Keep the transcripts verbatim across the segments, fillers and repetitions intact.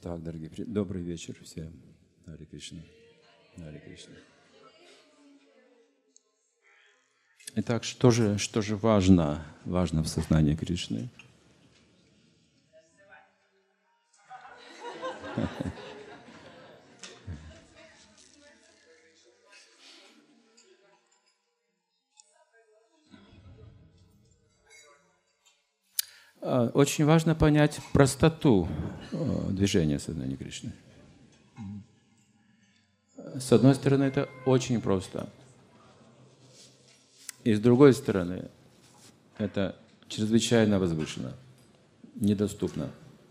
Так, дорогие, добрый вечер всем. Харе Кришна. Харе Кришна. Итак, что же, что же важно, важно в сознании Кришны? Очень важно понять простоту движения сознания Кришны. С одной стороны, это очень просто. И с другой стороны, это чрезвычайно возвышенно, недоступно.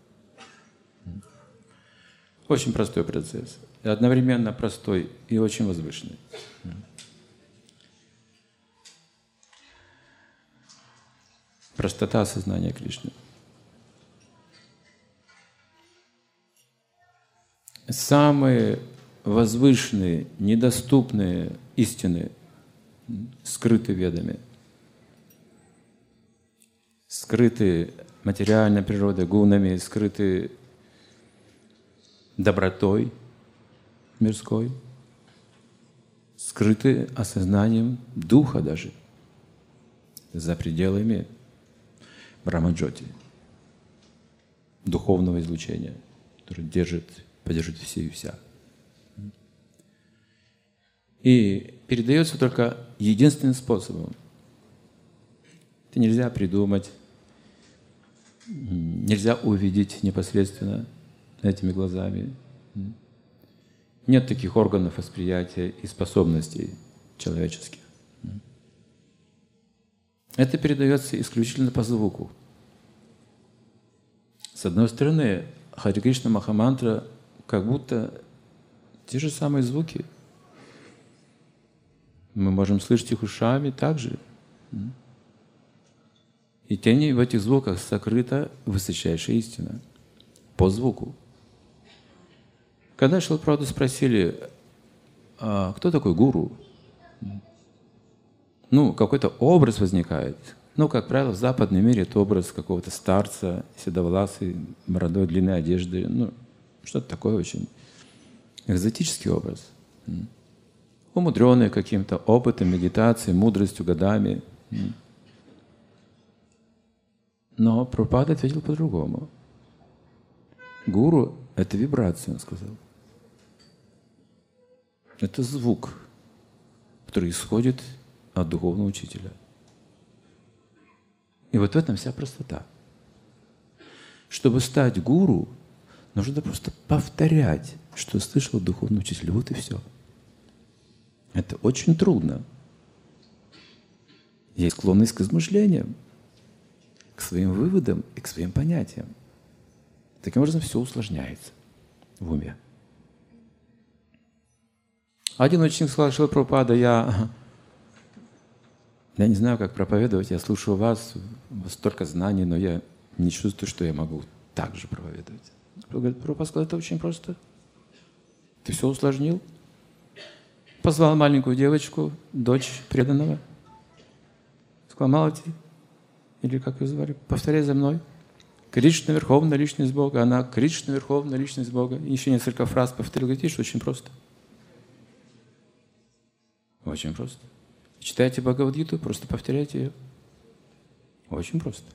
Очень простой процесс. И одновременно простой и очень возвышенный. Простота сознания Кришны. Самые возвышенные, недоступные истины скрыты ведами, скрыты материальной природой, гунами, скрыты добротой мирской, скрыты осознанием духа даже за пределами Брахма-джоти, духовного излучения, которое держит, поддержит все и вся. И передается только единственным способом. Это нельзя придумать, нельзя увидеть непосредственно этими глазами. Нет таких органов восприятия и способностей человеческих. Это передается исключительно по звуку. С одной стороны, Харе Кришна Махамантра как будто те же самые звуки. Мы можем слышать их ушами также. И тем не менее в этих звуках сокрыта высочайшая истина. По звуку. Когда Шрила Прабхупаду спросили, а кто такой гуру? Ну, какой-то образ возникает. Ну, как правило, в западном мире это образ какого-то старца, седовласый, бородой, длинной одежды. Ну, что-то такое очень экзотический образ. Умудренный каким-то опытом, медитацией, мудростью, годами. Но Прабхупада ответил по-другому. Гуру — это вибрация, он сказал. Это звук, который исходит от духовного учителя. И вот в этом вся простота. Чтобы стать гуру, нужно просто повторять, что слышал духовный учитель. Вот и все. Это очень трудно. Есть склонность к измышлениям, к своим выводам и к своим понятиям. Таким образом, все усложняется в уме. Один ученик сказал: Шрила Прабхупада, я, я не знаю, как проповедовать, я слушаю вас, у вас столько знаний, но я не чувствую, что я могу так же проповедовать. Прабхупада сказал: это очень просто. Ты все усложнил. Позвал маленькую девочку, дочь преданного. Сказал: Малати, или как ее звали, повторяй за мной. Кришна — Верховная Личность Бога. Она Кришна — Верховная Личность Бога. И еще несколько фраз повторил. Говорит: видишь, очень просто. Очень просто. Читайте Бхагавад-гиту, просто повторяйте ее. Очень просто.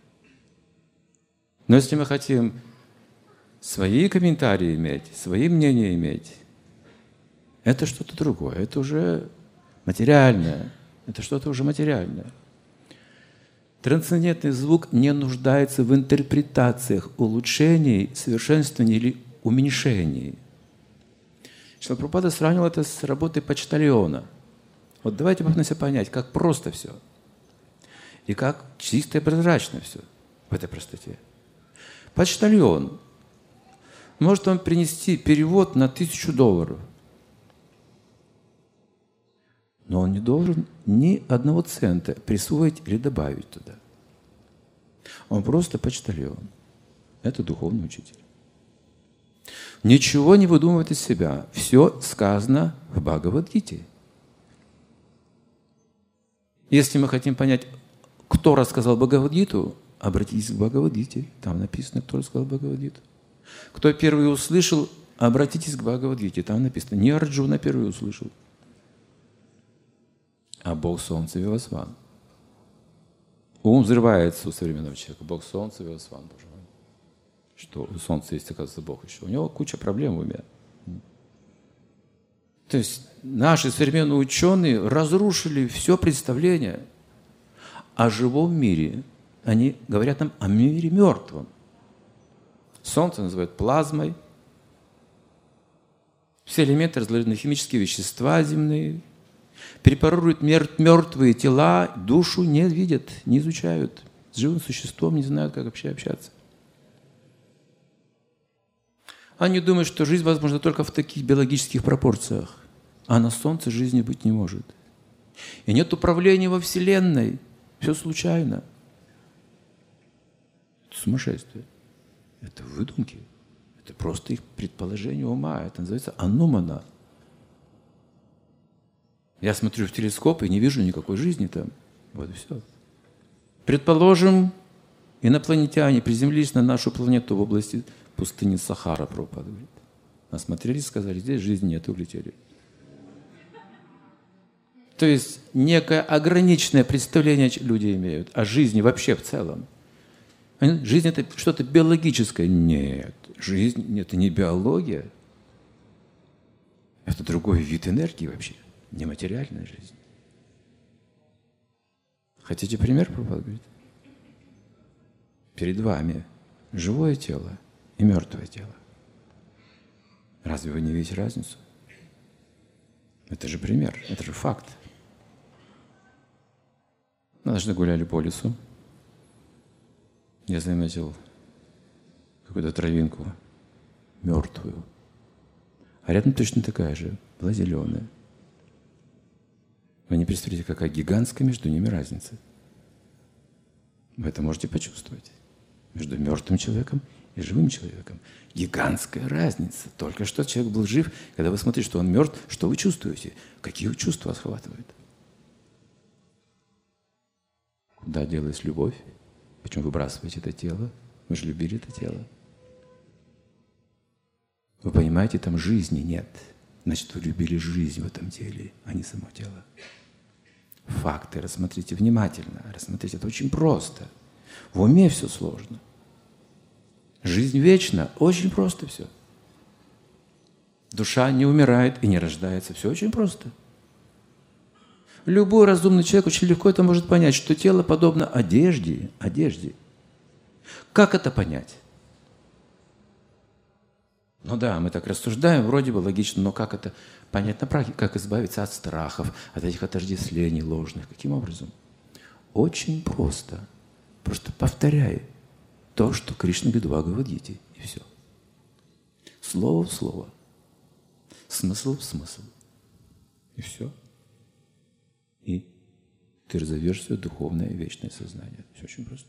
Но если мы хотим свои комментарии иметь, свои мнения иметь, это что-то другое. Это уже материальное. Это что-то уже материальное. Трансцендентный звук не нуждается в интерпретациях, улучшений, совершенствований или уменьшений. Шрила Прабхупада сравнил это с работой почтальона. Вот давайте попытаемся понять, как просто все. И как чисто и прозрачно все в этой простоте. Почтальон. Может он принести перевод на тысячу долларов. Но он не должен ни одного цента присвоить или добавить туда. Он просто почтальон. Это духовный учитель. Ничего не выдумывает из себя. Все сказано в Бхагавад-гите. Если мы хотим понять, кто рассказал Бхагавад-гиту, обратитесь к Бхагавад-гите. Там написано, кто рассказал Бхагавад-гиту. Кто первый услышал, обратитесь к Бхагавад-гите. Там написано, не Арджуна первый услышал, а Бог Солнца Вивасван. Ум взрывается у современного человека. Бог Солнца Вивасван, Боже мой. Что у Солнца есть, оказывается, Бог еще. У него куча проблем в уме. То есть наши современные ученые разрушили все представление о живом мире. Они говорят нам о мире мертвом. Солнце называют плазмой. Все элементы разложены на химические вещества земные. Препарируют мертвые тела, душу не видят, не изучают. С живым существом не знают, как вообще общаться. Они думают, что жизнь возможна только в таких биологических пропорциях. А на Солнце жизни быть не может. И нет управления во Вселенной. Все случайно. Это сумасшествие. Это выдумки. Это просто их предположение ума. Это называется анумана. Я смотрю в телескоп и не вижу никакой жизни там. Вот и все. Предположим, инопланетяне приземлились на нашу планету в области пустыни Сахара, Прабхупада говорит. Осмотрелись, сказали, здесь жизни нет, и улетели. То есть некое ограниченное представление люди имеют о жизни вообще в целом. Жизнь – это что-то биологическое. Нет, жизнь – это не биология. Это другой вид энергии вообще, нематериальная жизнь. Хотите пример, Прабхупада говорит? Перед вами живое тело и мертвое тело. Разве вы не видите разницу? Это же пример, это же факт. Однажды гуляли по лесу. Я заметил какую-то травинку мертвую. А рядом точно такая же, была зеленая. Вы не представляете, какая гигантская между ними разница. Вы это можете почувствовать. Между мертвым человеком и живым человеком. Гигантская разница. Только что человек был жив, когда вы смотрите, что он мертв, что вы чувствуете? Какие чувства вас охватывают? Куда делась любовь? Почему выбрасываете это тело? Вы же любили это тело. Вы понимаете, там жизни нет. Значит, вы любили жизнь в этом теле, а не само тело. Факты рассмотрите внимательно. Рассмотрите, это очень просто. В уме все сложно. Жизнь вечна, очень просто все. Душа не умирает и не рождается. Все очень просто. Любой разумный человек очень легко это может понять, что тело подобно одежде. Одежде. Как это понять? Ну да, мы так рассуждаем, вроде бы логично, но как это понять на практике? Как избавиться от страхов, от этих отождествлений ложных? Каким образом? Очень просто. Просто повторяй то, что Кришна говорит в Бхагавад-гите, и все. Слово в слово. Смысл в смысл. И все. И ты разовьешь свое духовное и вечное сознание. Все очень просто.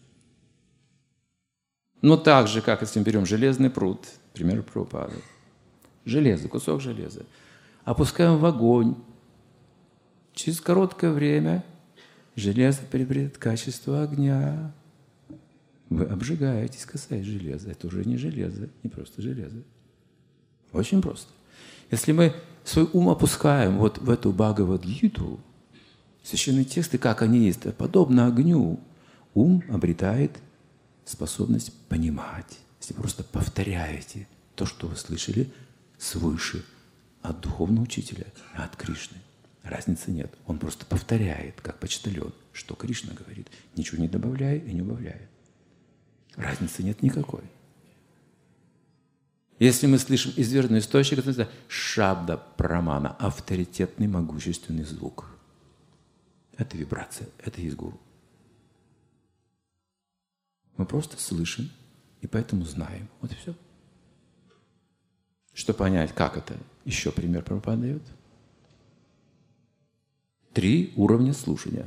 Но так же, как если мы берем железный пруд, пример Прабхупады. Железо, кусок железа. Опускаем в огонь. Через короткое время железо приобретет качество огня. Вы обжигаетесь, касаясь железа. Это уже не железо, не просто железо. Очень просто. Если мы свой ум опускаем вот в эту Бхагавад-гиту, священные тексты, как они есть, подобно огню, ум обретает способность понимать. Если просто повторяете то, что вы слышали свыше от духовного учителя, а от Кришны. Разницы нет. Он просто повторяет, как почтальон, что Кришна говорит, ничего не добавляя и не убавляя. Разницы нет никакой. Если мы слышим известный источник, это называется шабда прамана, авторитетный, могущественный звук. Это вибрация, это есть гуру. Мы просто слышим и поэтому знаем. Вот и все. Чтобы понять, как это, еще пример Прабхупада дает. Три уровня слушания.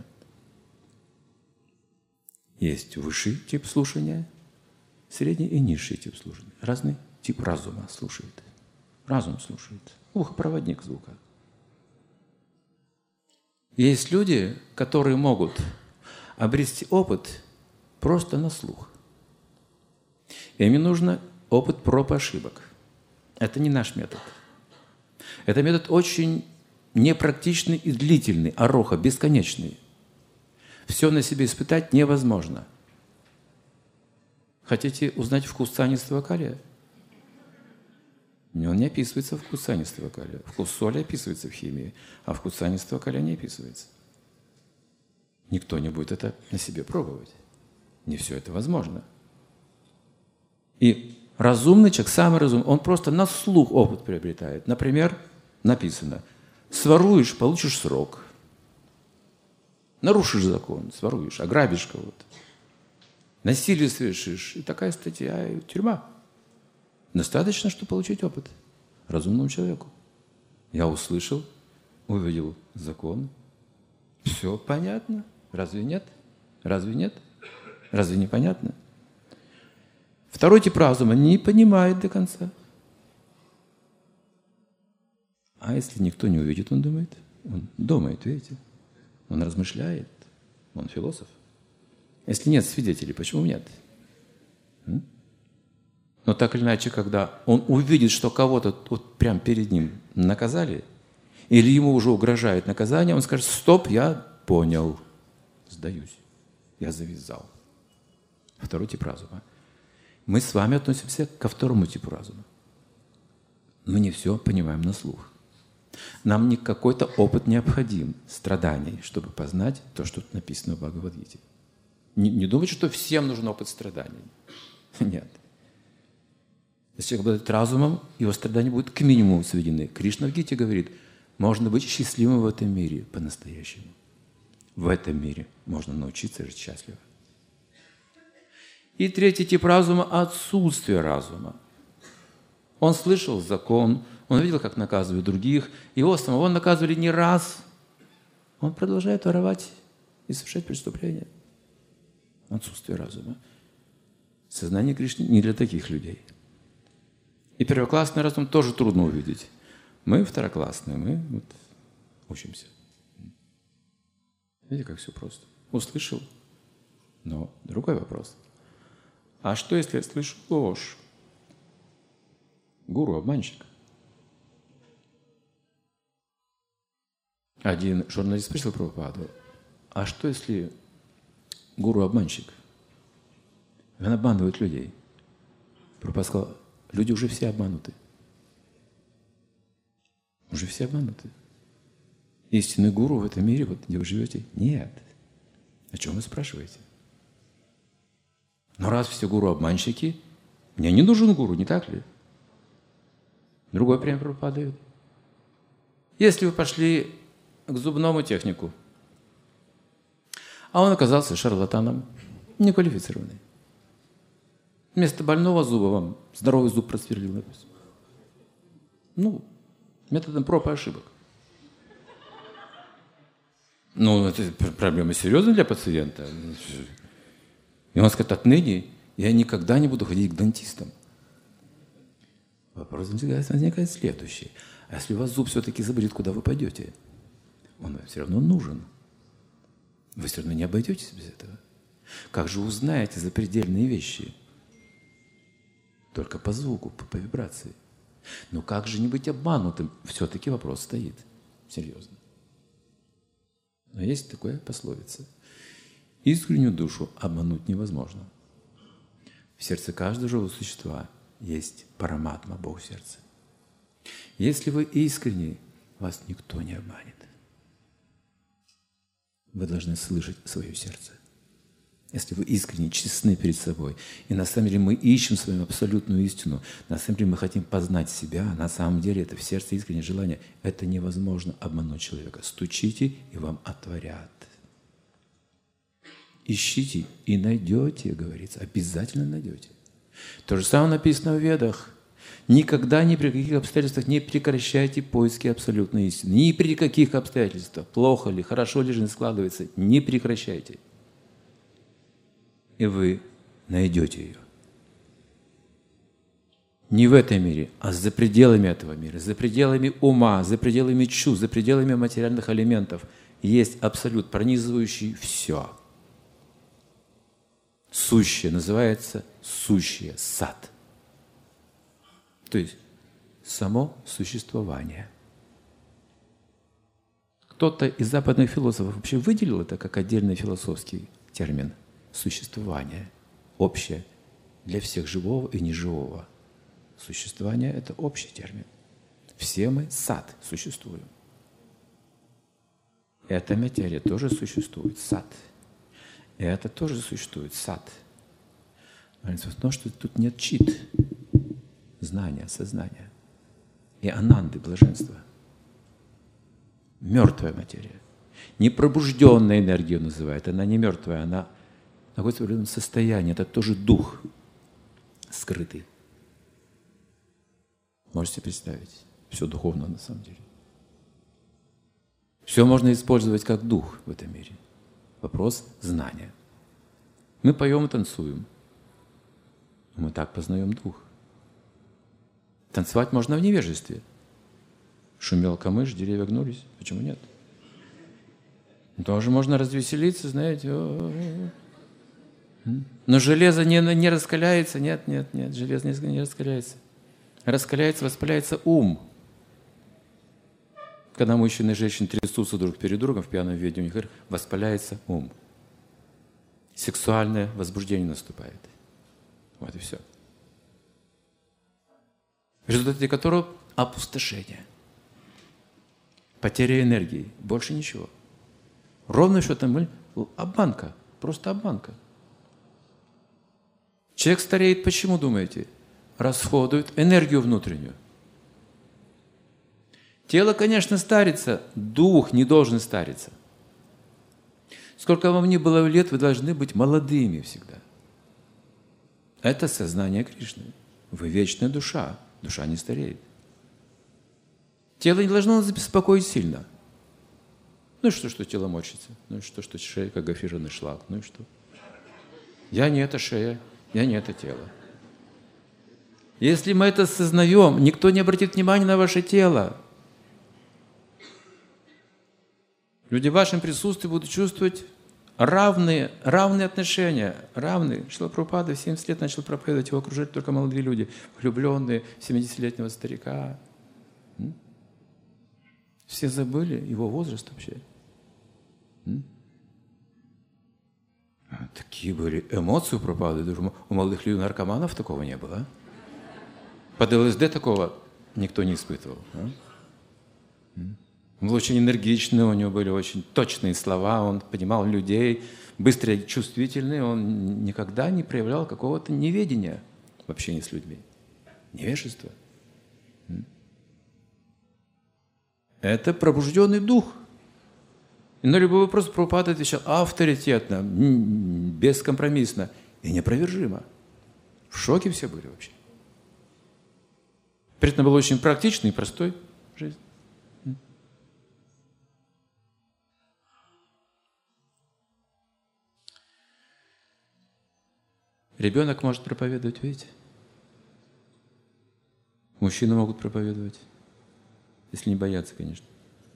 Есть высший тип слушания, средний и низший тип слушания. Разный тип разума слушает. Разум слушает. Ухопроводник звука. Есть люди, которые могут обрести опыт просто на слух. Им не нужно опыт проб и ошибок. Это не наш метод. Это метод очень непрактичный и длительный, ароха, бесконечный. Все на себе испытать невозможно. Хотите узнать вкус цианистого калия? Он не описывается вкус цианистого калия. Вкус соли описывается в химии, а вкус цианистого калия не описывается. Никто не будет это на себе пробовать. Не все это возможно. И разумный человек, самый разумный, он просто на слух опыт приобретает. Например, написано: своруешь, получишь срок. Нарушишь закон, своруешь, ограбишь кого-то. Насилие совершишь, и такая статья, и тюрьма. Достаточно, чтобы получить опыт разумному человеку. Я услышал, увидел закон. Все понятно. Разве нет? Разве нет? Разве не понятно? Второй тип разума не понимает до конца. А если никто не увидит, он думает? Он думает, видите? Он размышляет. Он философ. Если нет свидетелей, почему нет? М? Но так или иначе, когда он увидит, что кого-то вот прямо перед ним наказали, или ему уже угрожает наказание, он скажет: стоп, я понял, сдаюсь, я завязал. Второй тип разума. Мы с вами относимся ко второму типу разума. Мы не все понимаем на слух. Нам не какой-то опыт необходим, страданий, чтобы познать то, что тут написано в Бхагавад-гите. Не, не думайте, что всем нужен опыт страданий. Нет. Если человек обладает разумом, его страдания будут к минимуму сведены. Кришна в Гите говорит: можно быть счастливым в этом мире по-настоящему. В этом мире можно научиться жить счастливо. И третий тип разума – отсутствие разума. Он слышал закон, он видел, как наказывают других. Его самого наказывали не раз. Он продолжает воровать и совершать преступления. Отсутствие разума. Сознание Кришны не для таких людей. И первоклассный разум тоже трудно увидеть. Мы второклассные, мы вот учимся. Видите, как все просто. Услышал, но другой вопрос. А что, если я слышу ложь? Гуру – обманщик. Один журналист спросил Прабхупаду: а что, если гуру – обманщик? Он обманывает людей. Прабхупада сказал: люди уже все обмануты. Уже все обмануты. Истинный гуру в этом мире, вот где вы живете, нет. О чем вы спрашиваете? Но раз все гуру обманщики, мне не нужен гуру, не так ли? Другой пример Прабхупада дает. Если вы пошли к зубному технику, а он оказался шарлатаном, неквалифицированный. Вместо больного зуба вам здоровый зуб просверлил, написано. Ну, методом проб и ошибок. Ну, это проблема серьезная для пациента. И он скажет: отныне я никогда не буду ходить к дантистам. Вопрос возникает следующий. А если у вас зуб все-таки заболит, куда вы пойдете? Он вам все равно нужен. Вы все равно не обойдетесь без этого. Как же узнаете запредельные вещи? Только по звуку, по, по вибрации. Но как же не быть обманутым? Все-таки вопрос стоит. Серьезно. Но есть такая пословица. Искреннюю душу обмануть невозможно. В сердце каждого живого существа есть параматма, Бог в сердце. Если вы искренни, вас никто не обманет. Вы должны слышать свое сердце. Если вы искренне, честны перед собой, и на самом деле мы ищем с вами абсолютную истину, на самом деле мы хотим познать себя, на самом деле это в сердце искреннее желание, это невозможно обмануть человека. Стучите, и вам отворят. Ищите и найдете, говорится, обязательно найдете. То же самое написано в Ведах. Никогда ни при каких обстоятельствах не прекращайте поиски абсолютной истины. Ни при каких обстоятельствах, плохо ли, хорошо ли жизнь складывается, не прекращайте. И вы найдете ее. Не в этом мире, а за пределами этого мира, за пределами ума, за пределами чувств, за пределами материальных элементов есть абсолют, пронизывающий все. Сущее называется сущее, сад. То есть само существование. Кто-то из западных философов вообще выделил это как отдельный философский термин существование, общее для всех живого и неживого. Существование – это общий термин. Все мы сад существуем. Эта материя тоже существует, сад. И это тоже существует, сад. Разница в том, что тут нет чит, знания, сознания и ананды, блаженства. Мертвая материя. Непробужденная энергия называют. Она не мертвая, она находится в определенном состоянии. Это тоже дух скрытый. Можете представить? Все духовно на самом деле. Все можно использовать как дух в этом мире. Вопрос знания. Мы поем и танцуем. Мы так познаем дух. Танцевать можно в невежестве. Шумел камыш, деревья гнулись. Почему нет? Тоже можно развеселиться, знаете. Но железо не, не раскаляется. Нет, нет, нет. Железо не, не раскаляется. Раскаляется, воспаляется ум. Когда мужчины и женщины трясутся друг перед другом в пьяном виде, у них воспаляется ум. Сексуальное возбуждение наступает. Вот и все. В результате которого опустошение. Потеря энергии. Больше ничего. Ровно что там обманка. Просто обманка. Человек стареет, почему, думаете? Расходует энергию внутреннюю. Тело, конечно, старится, дух не должен стариться. Сколько вам ни было лет, вы должны быть молодыми всегда. Это сознание Кришны. Вы вечная душа. Душа не стареет. Тело не должно нас беспокоить сильно. Ну и что, что тело морщится? Ну и что, что шея, как гофрированный шлак? Ну и что? Я не это шея, я не это тело. Если мы это осознаем, никто не обратит внимания на ваше тело. Люди в вашем присутствии будут чувствовать равные, равные отношения, равные. Шрила Прабхупада в семьдесят лет начал проповедовать, его окружали только молодые люди, влюбленные в семидесятилетнего старика. Все забыли его возраст вообще. Такие были эмоции у Прабхупады. У молодых людей, наркоманов такого не было. Под ЛСД такого никто не испытывал. Он был очень энергичный, у него были очень точные слова, он понимал людей, быстрый, чувствительный, он никогда не проявлял какого-то неведения в общении с людьми. Невежество. Это пробужденный дух. И на любой вопрос Прабхупада отвечал авторитетно, бескомпромиссно и неопровержимо. В шоке все были вообще. При этом был очень практичный и простой в жизни. Ребенок может проповедовать, видите? Мужчины могут проповедовать, если не боятся, конечно.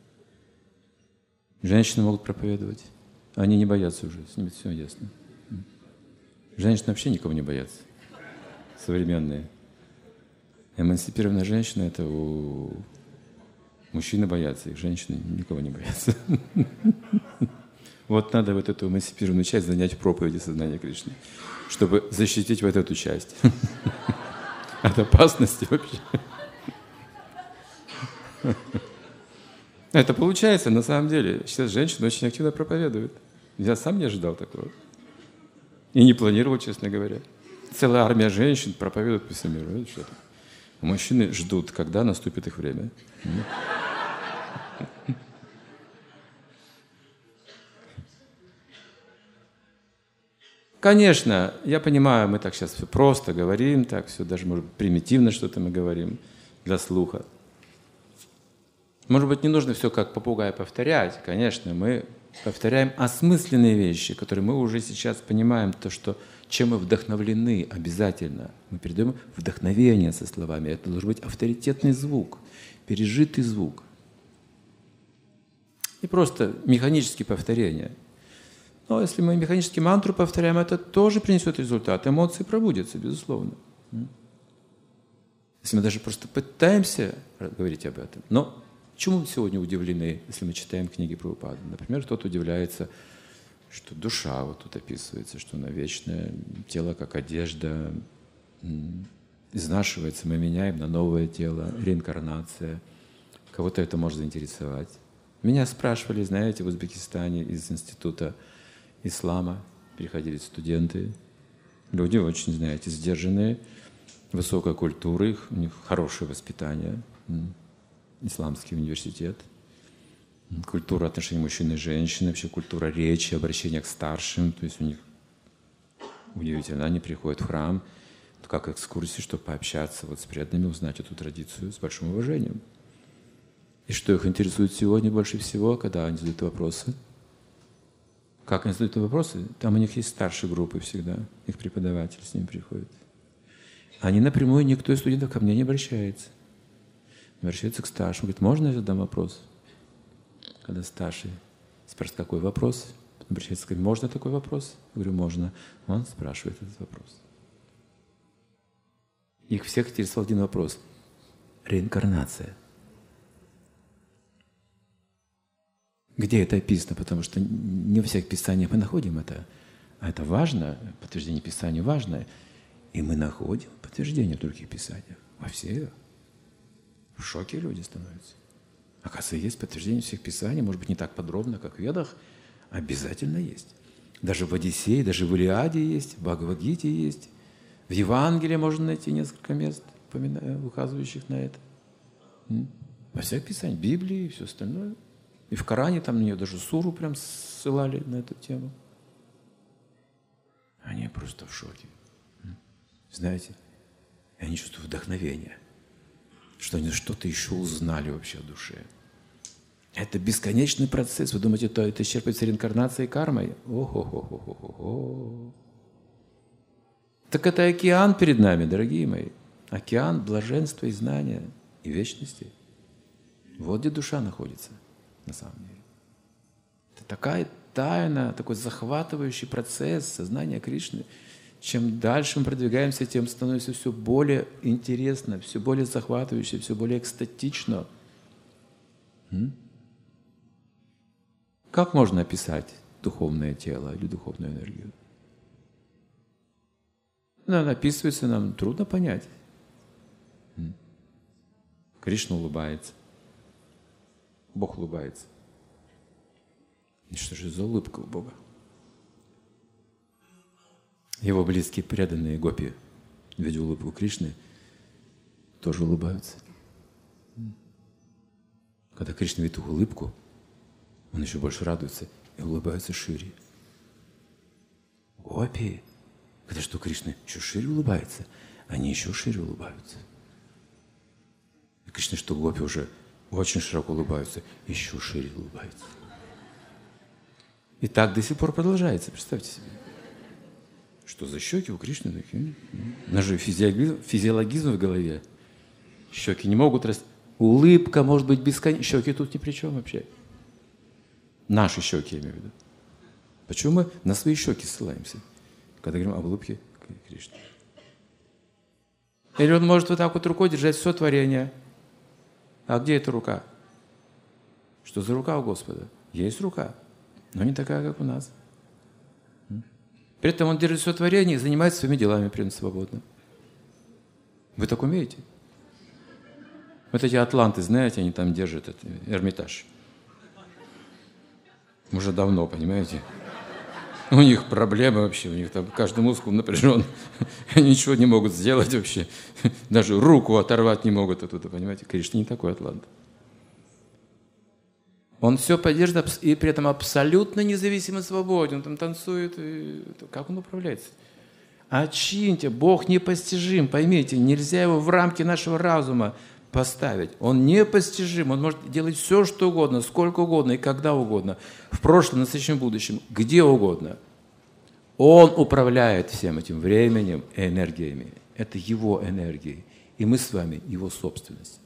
Женщины могут проповедовать. Они не боятся уже, с ними все ясно. Женщины вообще никого не боятся. Современные. Эмансипированная женщина – это у мужчины боятся, их женщины никого не боятся. Вот надо вот эту эмансипированную часть занять в проповеди сознания Кришны, чтобы защитить вот эту часть от опасности вообще. Это получается на самом деле. Сейчас женщины очень активно проповедуют. Я сам не ожидал такого. И не планировал, честно говоря. Целая армия женщин проповедует по всему миру. Видите, что это? Мужчины ждут, когда наступит их время. Конечно, я понимаю, мы так сейчас все просто говорим, так все даже, может быть, примитивно что-то мы говорим для слуха. Может быть, не нужно все как попугай повторять. Конечно, мы повторяем осмысленные вещи, которые мы уже сейчас понимаем, то, что, чем мы вдохновлены обязательно. Мы передаем вдохновение со словами. Это должен быть авторитетный звук, пережитый звук. И просто механические повторения. Но если мы механически мантру повторяем, это тоже принесет результат. Эмоции пробудятся, безусловно. Если мы даже просто пытаемся говорить об этом. Но чему мы сегодня удивлены, если мы читаем книги Прабхупады? Например, кто-то удивляется, что душа вот тут описывается, что она вечная, тело как одежда, изнашивается, мы меняем на новое тело, реинкарнация. Кого-то это может заинтересовать. Меня спрашивали, знаете, в Узбекистане из института ислама приходили студенты. Люди очень, знаете, сдержанные, высокой культуры, у них хорошее воспитание, исламский университет, культура отношений мужчин и женщин, вообще культура речи, обращения к старшим, то есть у них удивительно, они приходят в храм, как экскурсии, чтобы пообщаться вот с преданными, узнать эту традицию с большим уважением. И что их интересует сегодня больше всего, когда они задают вопросы? Как они задают вопросы? Там у них есть старшие группы всегда, их преподаватель с ними приходит. Они напрямую, никто из студентов ко мне не обращается. Обращается к старшему, говорит, можно я задам вопрос? Когда старший спрашивает, какой вопрос? Обращается, говорит, можно такой вопрос? Я говорю, можно. Он спрашивает этот вопрос. Их всех интересовал один вопрос. Реинкарнация. Где это описано? Потому что не во всех писаниях мы находим это. А это важно, подтверждение Писания важно. И мы находим подтверждение в других писаниях. Во всех. В шоке люди становятся. Оказывается, есть подтверждение всех писаний, может быть, не так подробно, как в Ведах, обязательно есть. Даже в Одиссее, даже в Илиаде есть, в Бхагавад-гите есть. В Евангелии можно найти несколько мест, указывающих на это. Во всех писаниях, Библии и все остальное. И в Коране там на нее даже суру прям ссылали на эту тему. Они просто в шоке. Знаете, и они чувствуют вдохновение, что они что-то еще узнали вообще о душе. Это бесконечный процесс. Вы думаете, это, это исчерпывается реинкарнацией и кармой? О-хо-хо-хо-хо-хо. Так это океан перед нами, дорогие мои. Океан блаженства и знания и вечности. Вот где душа находится на самом деле. Это такая тайна, такой захватывающий процесс сознания Кришны. Чем дальше мы продвигаемся, тем становится все более интересно, все более захватывающе, все более экстатично. М? Как можно описать духовное тело или духовную энергию? Она описывается, нам трудно понять. М? Кришна улыбается. Бог улыбается. И что же за улыбка у Бога? Его близкие преданные гопи, видя улыбку Кришны, тоже улыбаются. Когда Кришна видит улыбку, он еще больше радуется и улыбается шире. Гопи, когда что Кришна еще шире улыбается, они еще шире улыбаются. И Кришна, что гопи уже очень широко улыбаются, еще шире улыбаются. И так до сих пор продолжается, представьте себе. Что за щеки у Кришны такие? У нас же физиологизм, физиологизм в голове. Щеки не могут расти. Улыбка может быть бесконечной. Щеки тут ни при чем вообще. Наши щеки, я имею в виду. Почему мы на свои щеки ссылаемся, когда говорим об улыбке Кришны? Или он может вот так вот рукой держать все творение. А где эта рука? Что за рука у Господа? Есть рука, но не такая, как у нас. При этом он держит все творение и занимается своими делами прям свободно. Вы так умеете? Вот эти атланты, знаете, они там держат этот Эрмитаж. Уже давно, понимаете? У них проблемы вообще, у них там каждый мускул напряжен. Они ничего не могут сделать вообще. Даже руку оторвать не могут оттуда, понимаете? Кришна не такой атлант. Он все поддерживает и при этом абсолютно независимо свободен. Он там танцует. И... Как он управляется? Очиньте, Бог непостижим. Поймите, нельзя его в рамки нашего разума поставить. Он непостижим. Он может делать все, что угодно, сколько угодно и когда угодно. В прошлом, настоящем, будущем, где угодно. Он управляет всем этим временем и энергиями. Это его энергии. И мы с вами его собственность.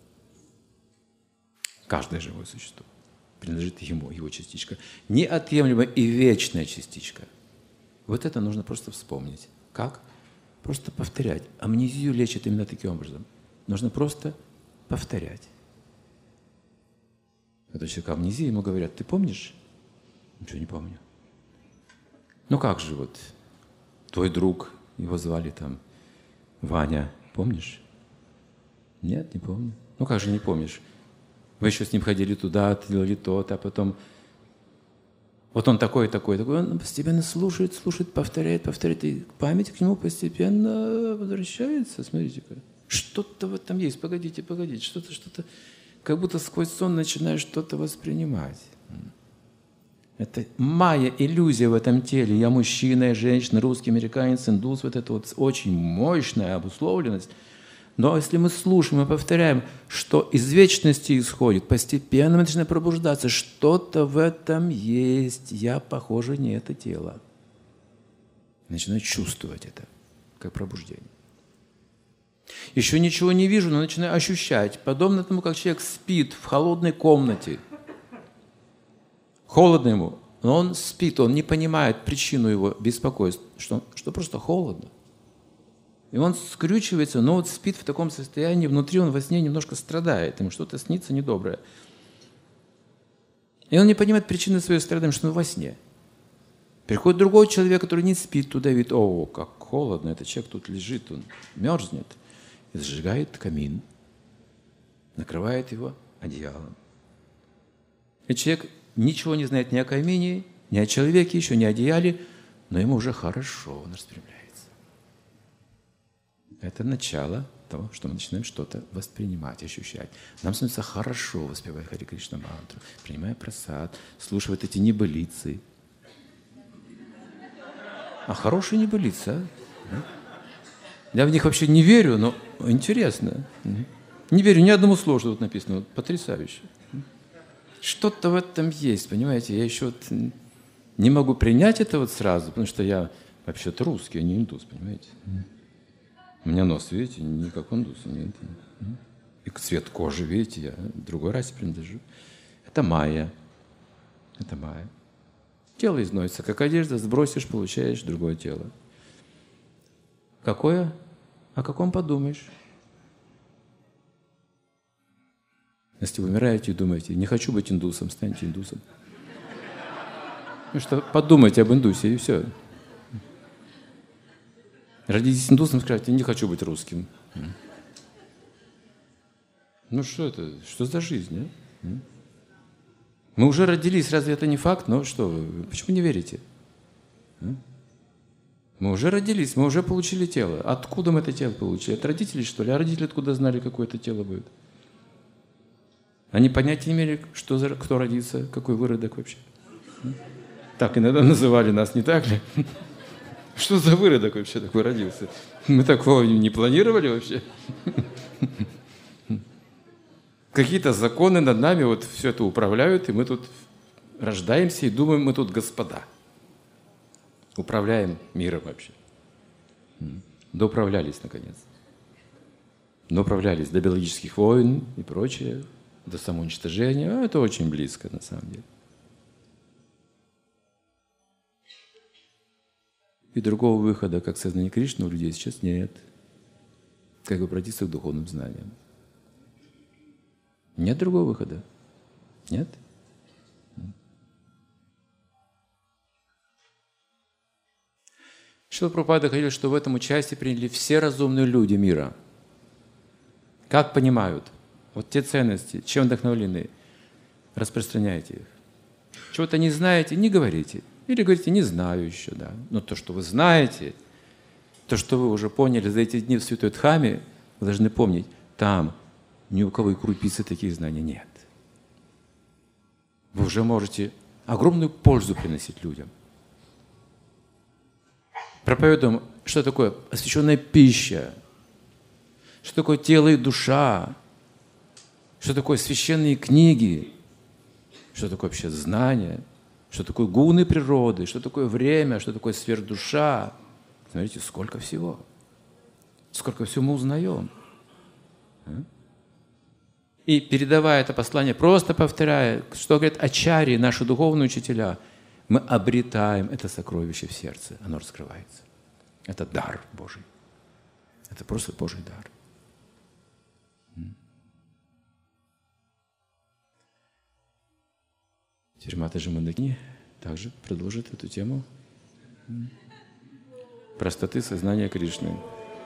Каждое живое существо принадлежит ему, его частичка. Неотъемлемая и вечная частичка. Вот это нужно просто вспомнить. Как? Просто повторять. Амнезию лечат именно таким образом. Нужно просто повторять. Когда человек амнезия, ему говорят: ты помнишь? Ничего не помню. Ну как же вот, твой друг, его звали там Ваня, помнишь? Нет, не помню. Ну как же не помнишь? Вы еще с ним ходили туда, делали то-то, а потом... Вот он такой, такой, такой, он постепенно слушает, слушает, повторяет, повторяет, и память к нему постепенно возвращается. Смотрите-ка, что-то в этом есть, погодите, погодите, что-то, что-то, как будто сквозь сон начинаешь что-то воспринимать. Это майя, иллюзия в этом теле. Я мужчина, я женщина, русский, американец, индус, вот это вот очень мощная обусловленность. Но если мы слушаем и повторяем, что из вечности исходит, постепенно мы начинаем пробуждаться, что-то в этом есть, я, похоже, не это тело. Начинаю чувствовать это, как пробуждение. Еще ничего не вижу, но начинаю ощущать, подобно тому, как человек спит в холодной комнате. Холодно ему, но он спит, он не понимает причину его беспокойства, что, что просто холодно. И он скрючивается, но вот спит в таком состоянии, внутри он во сне немножко страдает, ему что-то снится недоброе. И он не понимает причины своего страдания, что он во сне. Приходит другой человек, который не спит, туда видит: о, как холодно, этот человек тут лежит, он мерзнет. И зажигает камин, накрывает его одеялом. И человек ничего не знает ни о камине, ни о человеке, еще ни о одеяле, но ему уже хорошо, он распрямляется. Это начало того, что мы начинаем что-то воспринимать, ощущать. Нам становится хорошо, воспевая Хари Кришна мантру, принимая прасад, слушая вот эти небылицы. А хорошие небылицы, а? Я в них вообще не верю, но интересно. Не верю ни одному слову, что тут написано. Вот потрясающе. Что-то в этом есть, понимаете? Я еще вот не могу принять это вот сразу, потому что я вообще-то русский, а не индус, понимаете? У меня нос, видите, не как у индуса. Нет. И цвет кожи, видите, я другой расе принадлежу. Это майя. Это майя. Тело износится, как одежда, сбросишь, получаешь другое тело. Какое? О каком подумаешь? Если вы умираете и думаете: не хочу быть индусом, станьте индусом. Потому что подумайте об индусе, и все. Родитесь индусом, скажите: не хочу быть русским. Ну что это? Что за жизнь, а? Мы уже родились, разве это не факт? Ну что вы, почему не верите? Мы уже родились, мы уже получили тело. Откуда мы это тело получили? От родителей, что ли? А родители откуда знали, какое это тело будет? Они понятия не имели, что за, кто родится, какой выродок вообще. Так иногда называли нас, не так ли? Что за выродок вообще такой родился? Мы такого не планировали вообще. Какие-то законы над нами вот все это управляют, и мы тут рождаемся и думаем, мы тут господа. Управляем миром вообще. Доуправлялись, наконец. Доуправлялись до биологических войн и прочее, до самоуничтожения. А это очень близко, на самом деле. И другого выхода, как сознание Кришны, у людей сейчас нет. Как обратиться к духовным знаниям. Нет другого выхода. Нет? Шрила Прабхупада говорил, что в этом участие приняли все разумные люди мира. Как понимают? Вот те ценности, чем вдохновлены, распространяйте их. Чего-то не знаете, не говорите. Или говорите: не знаю еще, да. Но то, что вы знаете, то, что вы уже поняли за эти дни в Святой Дхаме, вы должны помнить, там ни у кого и крупицы таких знаний нет. Вы уже можете огромную пользу приносить людям. Проповедуем, что такое освященная пища, что такое тело и душа, что такое священные книги, что такое вообще знание, что такое гуны природы, что такое время, что такое сверхдуша. Смотрите, сколько всего. Сколько всего мы узнаем. И передавая это послание, просто повторяя, что говорят ачарьи, наши духовные учителя, мы обретаем это сокровище в сердце, оно раскрывается. Это дар Божий. Это просто Божий дар. Теперь Матаджи Мандакини также продолжит эту тему простоты сознания Кришны.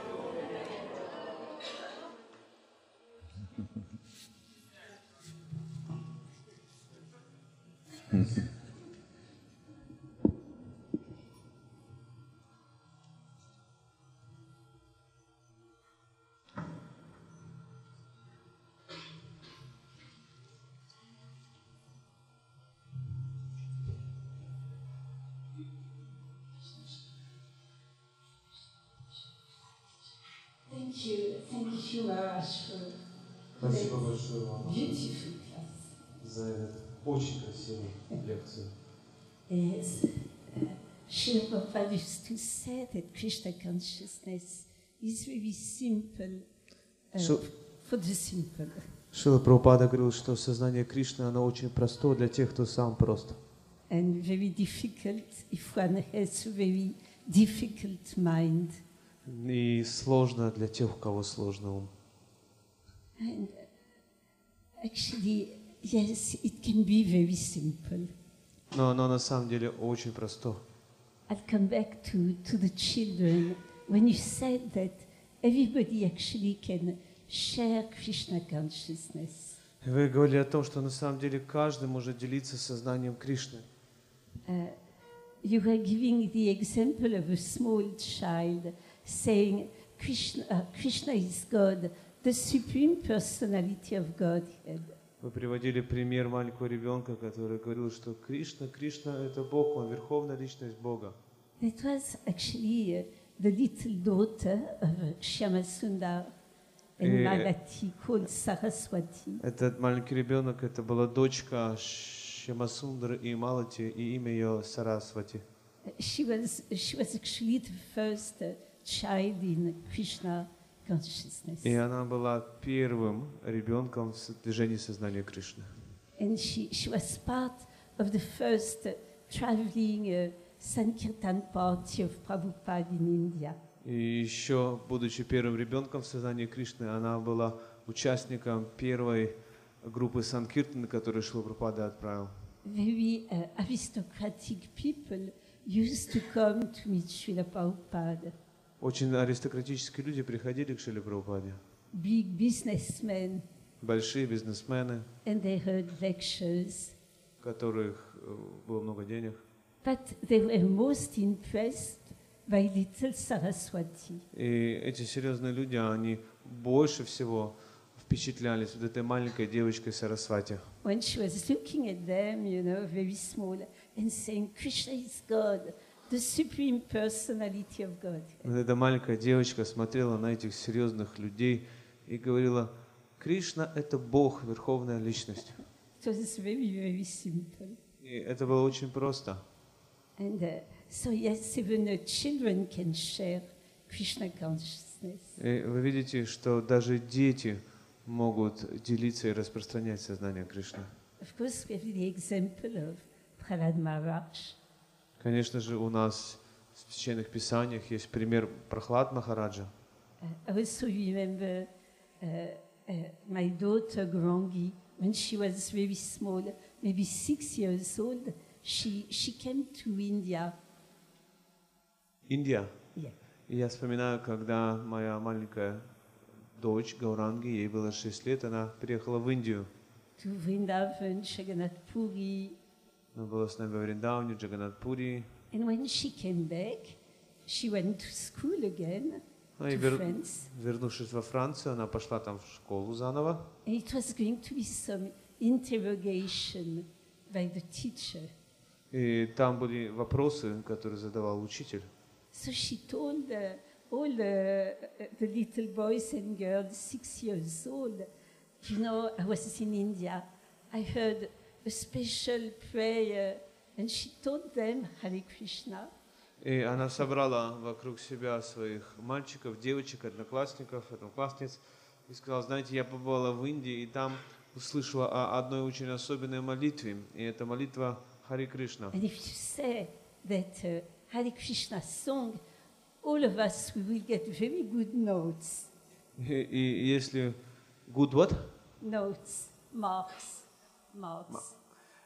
Thank you, thank you, Maharaj, for Спасибо большое вам beautiful class. за эту очень красивую лекцию. Yes, uh, Srila Prabhupada used to say that Krishna consciousness is very simple uh, Шо- for the simple. Шрила Прабхупада говорил, что сознание Кришны, оно очень простое для тех, кто сам прост. And very difficult if one has a very difficult mind. И сложно для тех, у кого сложный ум. And actually, yes, it can be very simple. Но оно на самом деле очень простое. I'll come back to, to the children. When you said that everybody actually can share Krishna consciousness. Вы говорили о том, что на самом деле каждый может делиться сознанием Кришны. Uh, you were giving the example of a small child saying Krishna, uh, Krishna is God, the supreme personality of Godhead. Вы приводили пример маленького ребенка, который говорил, что Кришна, Кришна — это Бог, Он верховная личность Бога. That was actually uh, the little daughter of Shyamasundar and Eh, Malati called Saraswati. Этот маленький ребенок — это была дочка Шьямасундры и Малати, и имя ее Сарасвати. Uh, She was, she was actually the first uh, child in Krishna consciousness. И она была первым ребенком в движении сознания Кришны. And she, she was part of the first uh, traveling uh, Sankirtan party of Prabhupada in India. И еще, будучи первым ребенком в сознании Кришны, она была участником первой группы Санкиртан, которую Шрила Прабхупада отправил. Very uh, aristocratic people used to come to meet Srila Prabhupada. Очень аристократические люди приходили к Шриле Прабхупаде. Big businessmen, Большие бизнесмены, and they heard lectures. у которых э, было много денег. But they were most impressed by little Saraswati. И эти серьезные люди, они больше всего впечатлялись вот этой маленькой девочкой Сарасвати. When she was looking at them, you know, very small, and saying, Krishna is God, the supreme personality of God. Вот эта маленькая девочка смотрела на этих серьезных людей и говорила: Кришна — это Бог, верховная личность. It was very, very simple. И это было очень просто. And uh, so, yes, even the children can share Krishna consciousness. И вы видите, что даже дети могут делиться и распространять сознание Кришны. Of course, we have the example of Prahlad Maharaj. Конечно же, у нас в священных писаниях есть пример Прахлад Махараджа. Uh, I also remember uh, uh, my daughter Grangi, when she was very small, maybe six years old, she, she came to India. Индия. Yeah. И я вспоминаю, когда моя маленькая дочь Гауранги, ей было шесть лет, она приехала в Индию. To Vrindavan, Jagannath Puri. Она была с нами в Вриндауне, Джаганнатпури. And when she came back, she went to school again, Ну и to вер- France. вернувшись во Францию, она пошла там в школу заново. And it was going to be some interrogation by the teacher. И там были вопросы, которые задавал учитель. So she told uh, all the, the little boys and girls, six years old, you know, I was in India. I heard a special prayer, and she told them Hare Krishna. И она собрала вокруг себя своих мальчиков, девочек, одноклассников, одноклассниц и сказала: знаете, я побывала в Индии, и там услышала о одной очень особенной молитве, и это молитва Хари Кришна. And if you say that uh, Hare Krishna song, all of us, we will get very good notes. И, и если good what? Notes, marks, marks.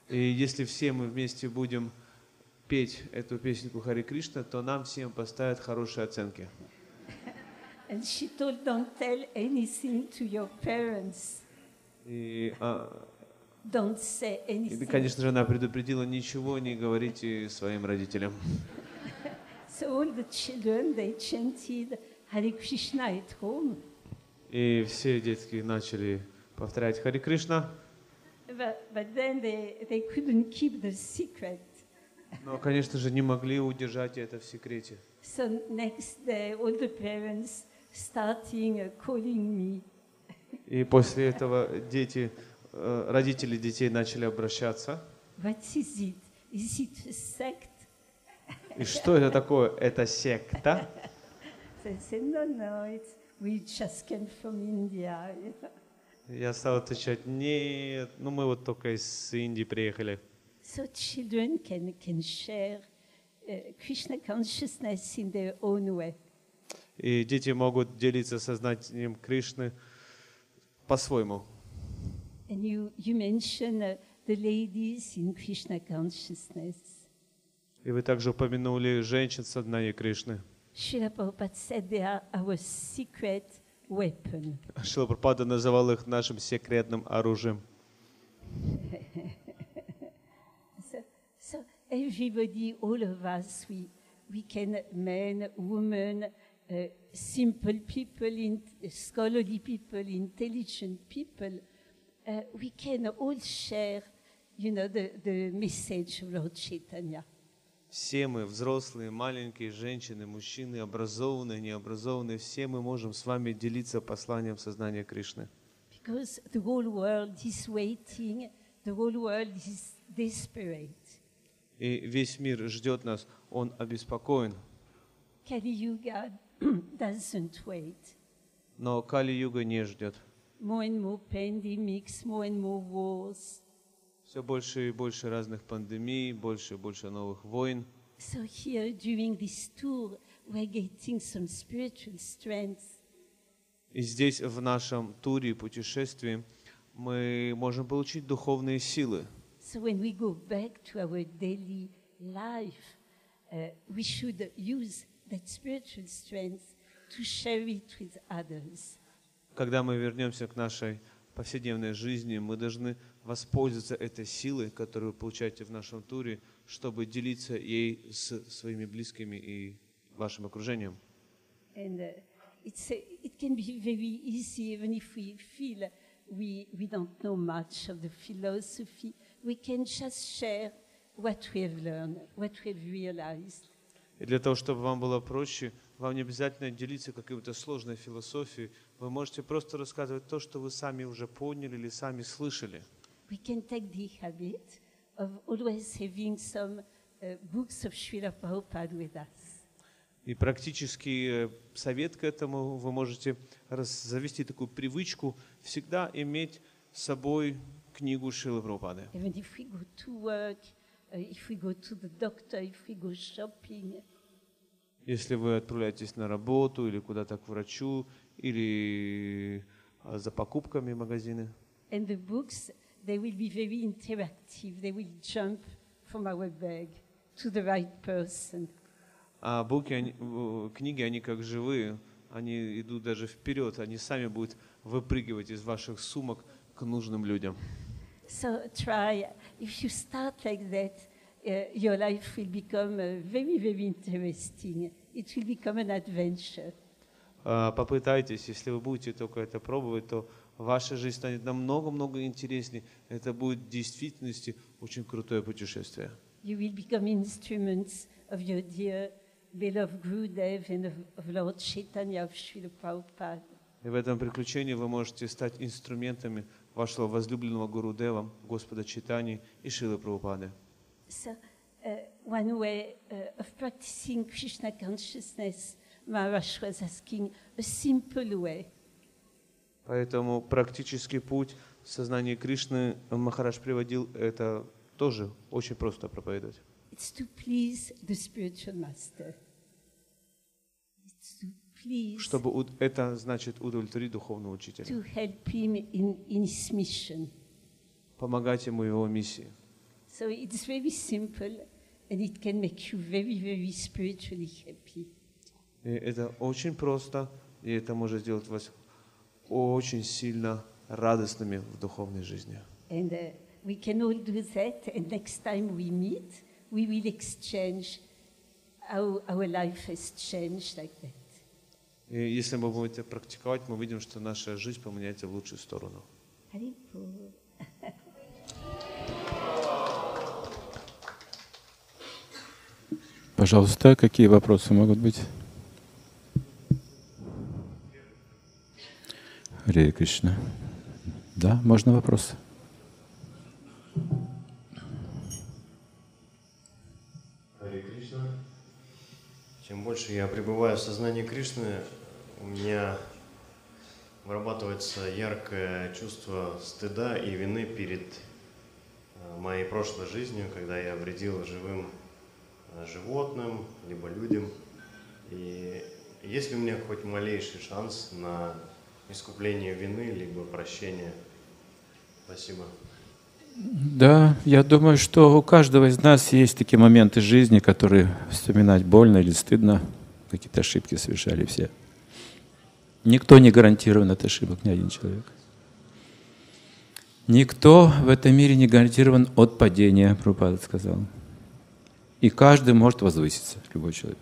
И если все мы вместе будем петь эту песенку Хари Кришна, то нам всем поставят хорошие оценки. And she told, don't tell anything to your parents. И, а, Don't say и, anything. конечно же, она предупредила, ничего не говорите своим родителям. So all the children, they chanted Hare Krishna at home. И все детки начали повторять Хари Кришна. But, but then they, they couldn't keep the secret. Но, конечно же, не могли удержать это в секрете. So next day, all the parents starting uh, calling me. И после этого дети, э, родители детей начали обращаться. What is it? Is it a sect? И что это такое? Это секта? So I said, no, no, it's, we just came from India. You know? Я стал отвечать, нет, ну мы вот только из Индии приехали. So children can, can share uh, Krishna consciousness in their own way. И дети могут делиться сознанием Кришны по-своему. And you, you mentioned uh, the ladies in Krishna consciousness. И вы также упомянули женщин в сознании Кришны. Srila Prabhupada said they are our secret weapon. Шрила Прабхупада называл их нашим секретным оружием. So, so everybody, all of us, we, we can, men, women, uh, simple people, in, scholarly people, intelligent people, uh, we can all share, you know, the, the message of Lord Chaitanya. Все мы, взрослые, маленькие, женщины, мужчины, образованные, необразованные, все мы можем с вами делиться посланием сознания Кришны. Because the whole world is waiting, the whole world is desperate. И весь мир ждет нас, он обеспокоен. Kali Yuga doesn't wait. Но Кали-юга не ждет. More and more pandemics, more and more wars. Все больше и больше разных пандемий, больше и больше новых войн. So here during this tour, we're getting some spiritual strength. И здесь, в нашем туре и путешествии, мы можем получить духовные силы. So when we go back to our daily life, uh, we should use that spiritual strength to share it with others. Когда мы вернемся к нашей повседневной жизни, мы должны воспользоваться этой силой, которую вы получаете в нашем туре, чтобы делиться ей с своими близкими и вашим окружением. And uh, it's a, it can be very easy, even if we feel we, we don't know much of the philosophy, we can just share what we have learned, what we have realized. И для того, чтобы вам было проще, вам не обязательно делиться какой-то сложной философией. Вы можете просто рассказывать то, что вы сами уже поняли или сами слышали. We can take the habit of always having some uh, books of Srila Prabhupada with us. И практический совет к этому, вы можете раз- завести такую привычку всегда иметь с собой книгу Шрилы Прабхупады. Even if we go to work, uh, if we go to the doctor, if we go shopping, Если вы отправляетесь на работу или куда-то к врачу, или а, за покупками в магазины. and the books, they will be very interactive. They will jump from our bag to the right person. А буки, они, э, книги, они как живые, они идут даже вперед, они сами будут выпрыгивать из ваших сумок к нужным людям. So try, if you start like that, uh, your life will become uh, very, very interesting. It will become an adventure. А, Попытайтесь, если вы будете только это пробовать, то ваша жизнь станет намного-много интереснее. Это будет в действительности очень крутое путешествие. You will become instruments of your dear beloved Gurudev and of, of Lord Chaitanya, of Srila Prabhupada. И в этом приключении вы можете стать инструментами вашего возлюбленного Гурудева, Господа Чайтаньи и Шрилы Прабхупады. So, uh, one way uh, of practicing Krishna consciousness, Maharaj was asking a simple way. Поэтому практический путь сознания Кришны Махарадж приводил это тоже очень просто проповедовать. It's to please the spiritual master. It's to please, Чтобы уд- это значит удовлетворить духовного учителя, to help him in, in his mission. помогать ему в его миссии. So it's very simple and it can make you very, very spiritually happy. И это очень просто, и это может сделать вас очень сильно радостными в духовной жизни. And uh, we can all do that, and next time we meet, we will exchange how our life has changed like that. И если мы будем это практиковать, мы увидим, что наша жизнь поменяется в лучшую сторону. Haripur. Пожалуйста, какие вопросы могут быть? Харе Кришна. Да, можно вопрос? Харе Кришна. Чем больше я пребываю в сознании Кришны, у меня вырабатывается яркое чувство стыда и вины перед моей прошлой жизнью, когда я вредил живым животным, либо людям. И есть ли у меня хоть малейший шанс на искупление вины, либо прощение? Спасибо. Да, я думаю, что у каждого из нас есть такие моменты жизни, которые вспоминать больно или стыдно. Какие-то ошибки совершали все. Никто не гарантирован от ошибок, ни один человек. Никто в этом мире не гарантирован от падения, Прабхупада сказал. И каждый может возвыситься, любой человек.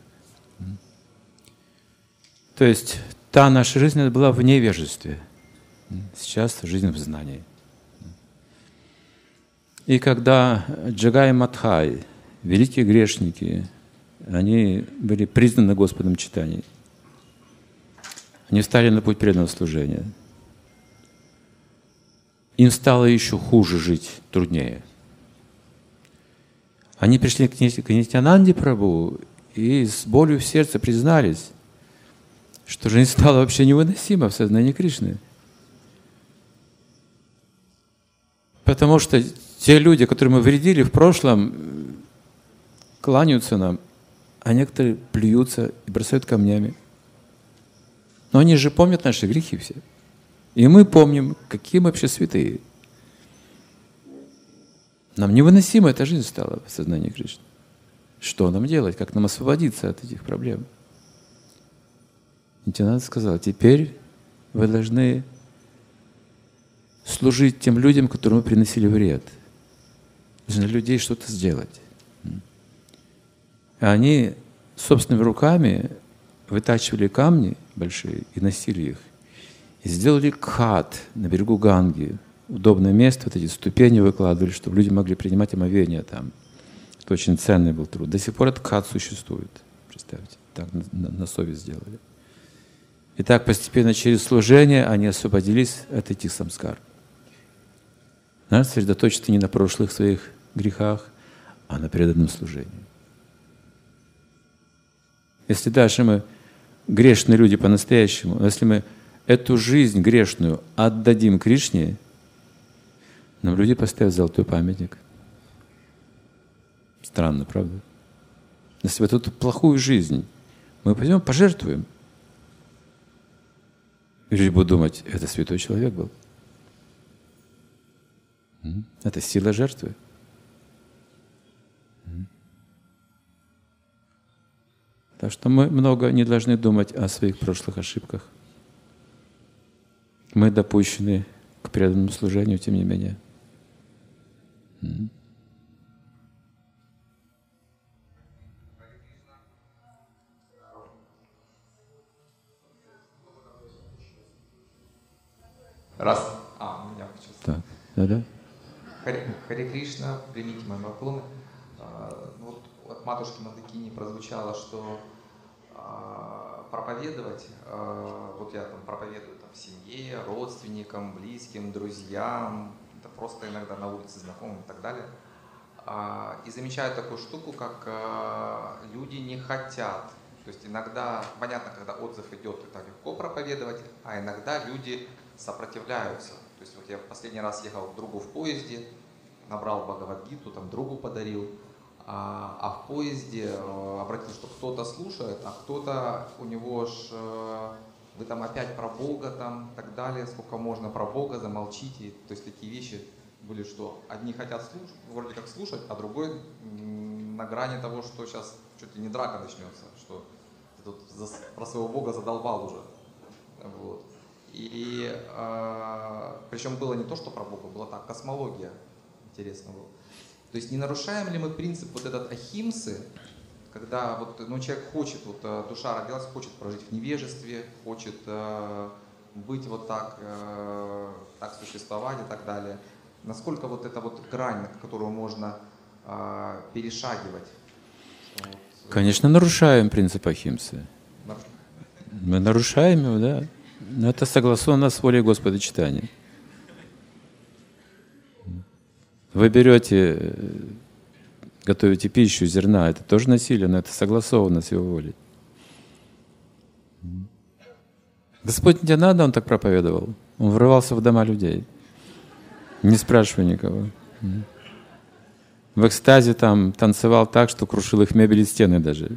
То есть та наша жизнь была в невежестве. Сейчас жизнь в знании. И когда Джагай и Мадхай, великие грешники, они были признаны Господом читаний, они встали на путь преданного служения. Им стало еще хуже жить, труднее. Они пришли к Нитьянанде Прабху и с болью в сердце признались, что жизнь стала вообще невыносима в сознании Кришны. Потому что те люди, которым мы вредили в прошлом, кланяются нам, а некоторые плюются и бросают камнями. Но они же помнят наши грехи все. И мы помним, какие мы вообще святые. Нам невыносима эта жизнь стала в сознании Кришны. Что нам делать? Как нам освободиться от этих проблем? Нитьянанда сказал, теперь вы должны служить тем людям, которым вы приносили вред. Должны для людей что-то сделать. А они собственными руками вытачивали камни большие и носили их. И сделали кхат на берегу Ганги. Удобное место, вот эти ступени выкладывали, чтобы люди могли принимать омовение там. Это очень ценный был труд. До сих пор этот кхат существует. Представьте, так на, на совесть сделали. И так постепенно через служение они освободились от этих самскар. Надо сосредоточиться не на прошлых своих грехах, а на преданном служении. Если даже мы грешные люди по-настоящему, но если мы эту жизнь грешную отдадим Кришне, нам люди поставят золотой памятник. Странно, правда? Если вот эту плохую жизнь мы пойдем пожертвуем, и люди будут думать, это святой человек был. Это сила жертвы. Так что мы много не должны думать о своих прошлых ошибках. Мы допущены к преданному служению, тем не менее. Раз. А, у меня включился. Так, да-да. Харе, Харе Кришна, примите мои поклоны. А, ну, вот от матушки Мандакини прозвучало, что а, проповедовать, а, вот я там проповедую там, в семье, родственникам, близким, друзьям, да просто иногда на улице знакомым и так далее. А, и замечаю такую штуку, как а, люди не хотят. То есть иногда, понятно, когда отзыв идет, это легко проповедовать, а иногда люди сопротивляются. То есть вот я в последний раз ехал к другу в поезде, набрал Бхагавад-гиту, там другу подарил, а, а в поезде э, обратил, что кто-то слушает, а кто-то у него ж, э, вы там опять про Бога там и так далее, сколько можно про Бога, замолчите. То есть такие вещи были что? Одни хотят слушать, вроде как слушать, а другой м, на грани того, что сейчас чуть ли не драка начнется, что ты тут за, про своего Бога задолбал уже. Вот. И э, причем было не то, что про Бога, была так, космология. Интересно было. То есть не нарушаем ли мы принцип вот этот ахимсы, когда вот, ну, человек хочет, вот душа родилась, хочет прожить в невежестве, хочет э, быть вот так, э, так существовать и так далее. Насколько вот эта вот грань, которую можно э, перешагивать? Вот. Конечно, нарушаем принцип ахимсы. Мы нарушаем его, да. Но это согласовано с волей Господа читания. Вы берете, готовите пищу, зерна, это тоже насилие, но это согласовано с Его волей. Господь не надо, Он так проповедовал. Он врывался в дома людей, не спрашивая никого. В экстазе там танцевал так, что крушил их мебель и стены даже.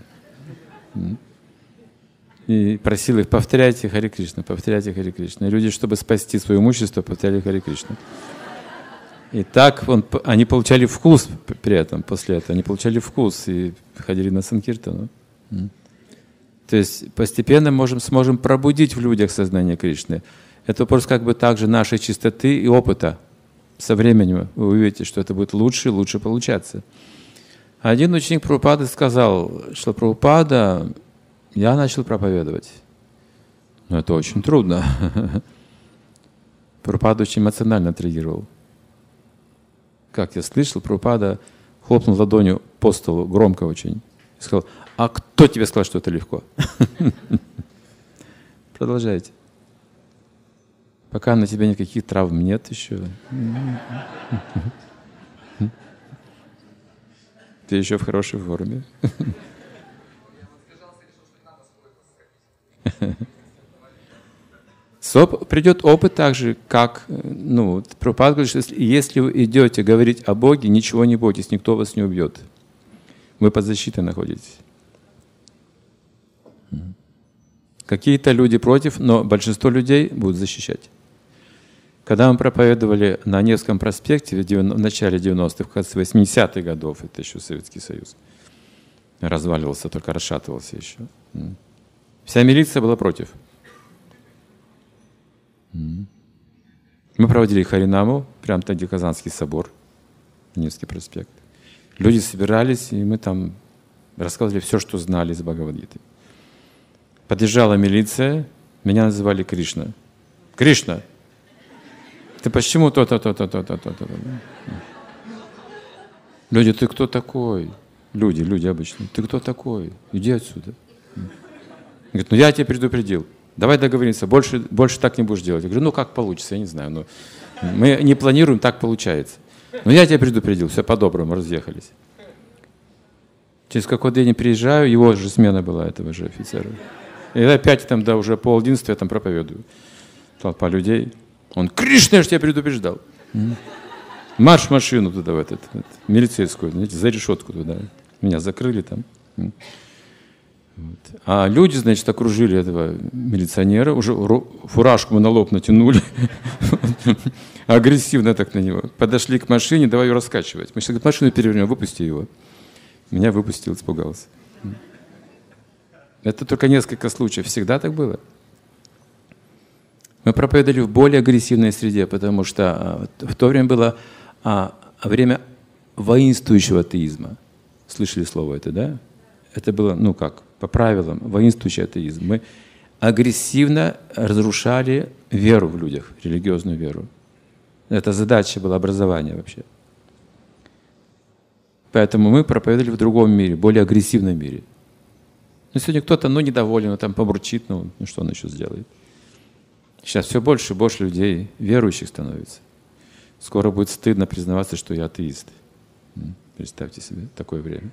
И просил их: повторяйте Харе Кришна, повторяйте Харе Кришна. И люди, чтобы спасти свое имущество, повторяли Харе Кришна. И так он, они получали вкус при этом, после этого. Они получали вкус и ходили на Санкиртану. То есть постепенно можем, сможем пробудить в людях сознание Кришны. Это вопрос как бы также нашей чистоты и опыта. Со временем вы увидите, что это будет лучше и лучше получаться. Один ученик Прабхупады сказал, что Прабхупада, я начал проповедовать. Но это очень трудно. Прабхупада очень эмоционально отреагировал. Как я слышал, Прабхупада хлопнул ладонью по столу, громко очень, и сказал: а кто тебе сказал, что это легко? Продолжайте. Пока на тебе никаких травм нет еще. Ты еще в хорошей форме. Соп, придет опыт так же, как, ну, Прабхупада говорит, что если, если вы идете говорить о Боге, ничего не бойтесь, никто вас не убьет. Вы под защитой находитесь. Какие-то люди против, но большинство людей будут защищать. Когда мы проповедовали на Невском проспекте в начале девяностых, в конце восьмидесятых годов, это еще Советский Союз, разваливался, только расшатывался еще. Вся милиция была против. Мы проводили Харинаму, прямо там, где Казанский собор, Невский проспект. Люди собирались, и мы там рассказывали все, что знали из Бхагавад-гиты. Подъезжала милиция, меня называли Кришна. Кришна! Ты почему то-то, то-то, то-то, то-то? Люди, ты кто такой? Люди, люди обычные. Ты кто такой? Иди отсюда. Говорит, ну я тебя предупредил. Давай договоримся, больше, больше так не будешь делать. Я говорю, ну как получится, я не знаю. Но мы не планируем, так получается. Но я тебя предупредил, все по-доброму, разъехались. Через какой-то день приезжаю, его же смена была, этого же офицера. И опять там, да, уже пол одиннадцатого я там проповедую. Толпа людей. Он: Кришна, я же тебя предупреждал. Марш в машину туда, в этот, в этот милицейскую, знаете, за решетку туда. Меня закрыли там. Вот. А люди, значит, окружили этого милиционера, уже фуражку мы на лоб натянули, агрессивно так на него. Подошли к машине, давай ее раскачивать. Мы сейчас машину перевернем, выпусти его. Меня выпустил, испугался. Это только несколько случаев. Всегда так было. Мы проповедовали в более агрессивной среде, потому что в то время было время воинствующего атеизма. Слышали слово это, да? Это было, ну как, по правилам, воинствующий атеизм. Мы агрессивно разрушали веру в людях, религиозную веру. Это задача была образования вообще. Поэтому мы проповедовали в другом мире, более агрессивном мире. Но сегодня кто-то, ну, недоволен, он там побурчит, ну, ну, что он еще сделает? Сейчас все больше и больше людей верующих становится. Скоро будет стыдно признаваться, что я атеист. Представьте себе такое время.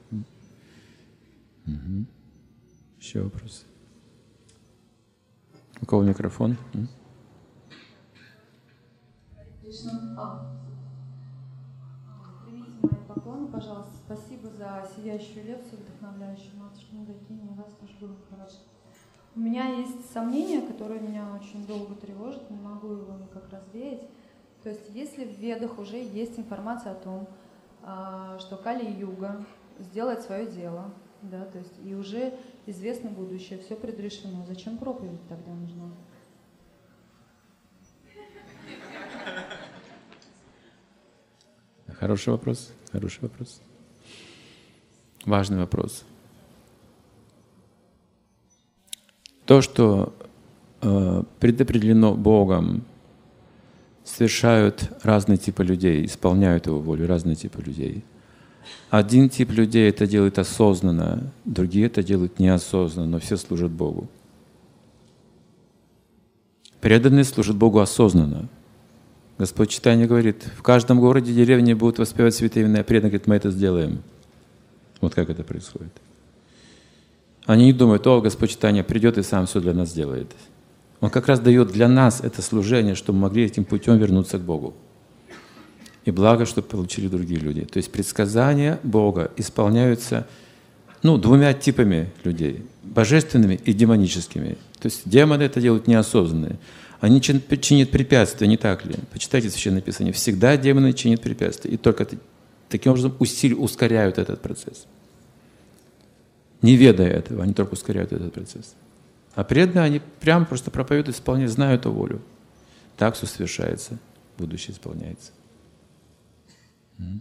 Угу. Еще вопросы? У кого микрофон? Примите мои поклоны, пожалуйста. Спасибо за сияющую лекцию, вдохновляющую. Матушка Мандакини, у вас тоже было хорошо. У меня есть сомнение, которое меня очень долго тревожит, не могу его никак развеять. То есть если в Ведах уже есть информация о том, что Кали-юга сделает свое дело, да, то есть и уже известно будущее, все предрешено, зачем проповедь тогда нужна? Хороший вопрос, хороший вопрос. Важный вопрос. То, что э, предопределено Богом, совершают разные типы людей, исполняют Его волю, разные типы людей. Один тип людей это делает осознанно, другие это делают неосознанно, но все служат Богу. Преданные служат Богу осознанно. Господь Чайтанья говорит, в каждом городе, деревне будут воспевать святые имена, а преданные говорят, мы это сделаем. Вот как это происходит. Они не думают, о, Господь Чайтанья придет и сам все для нас сделает. Он как раз дает для нас это служение, чтобы мы могли этим путем вернуться к Богу. И благо, чтобы получили другие люди. То есть предсказания Бога исполняются ну, двумя типами людей. Божественными и демоническими. То есть демоны это делают неосознанно. Они чинят препятствия, не так ли? Почитайте Священное Писание. Всегда демоны чинят препятствия. И только таким образом усиль, ускоряют этот процесс. Не ведая этого, они только ускоряют этот процесс. А преданные, они прямо просто проповедуют, исполняют, знают эту волю. Так все совершается, будущее исполняется. Mm-hmm.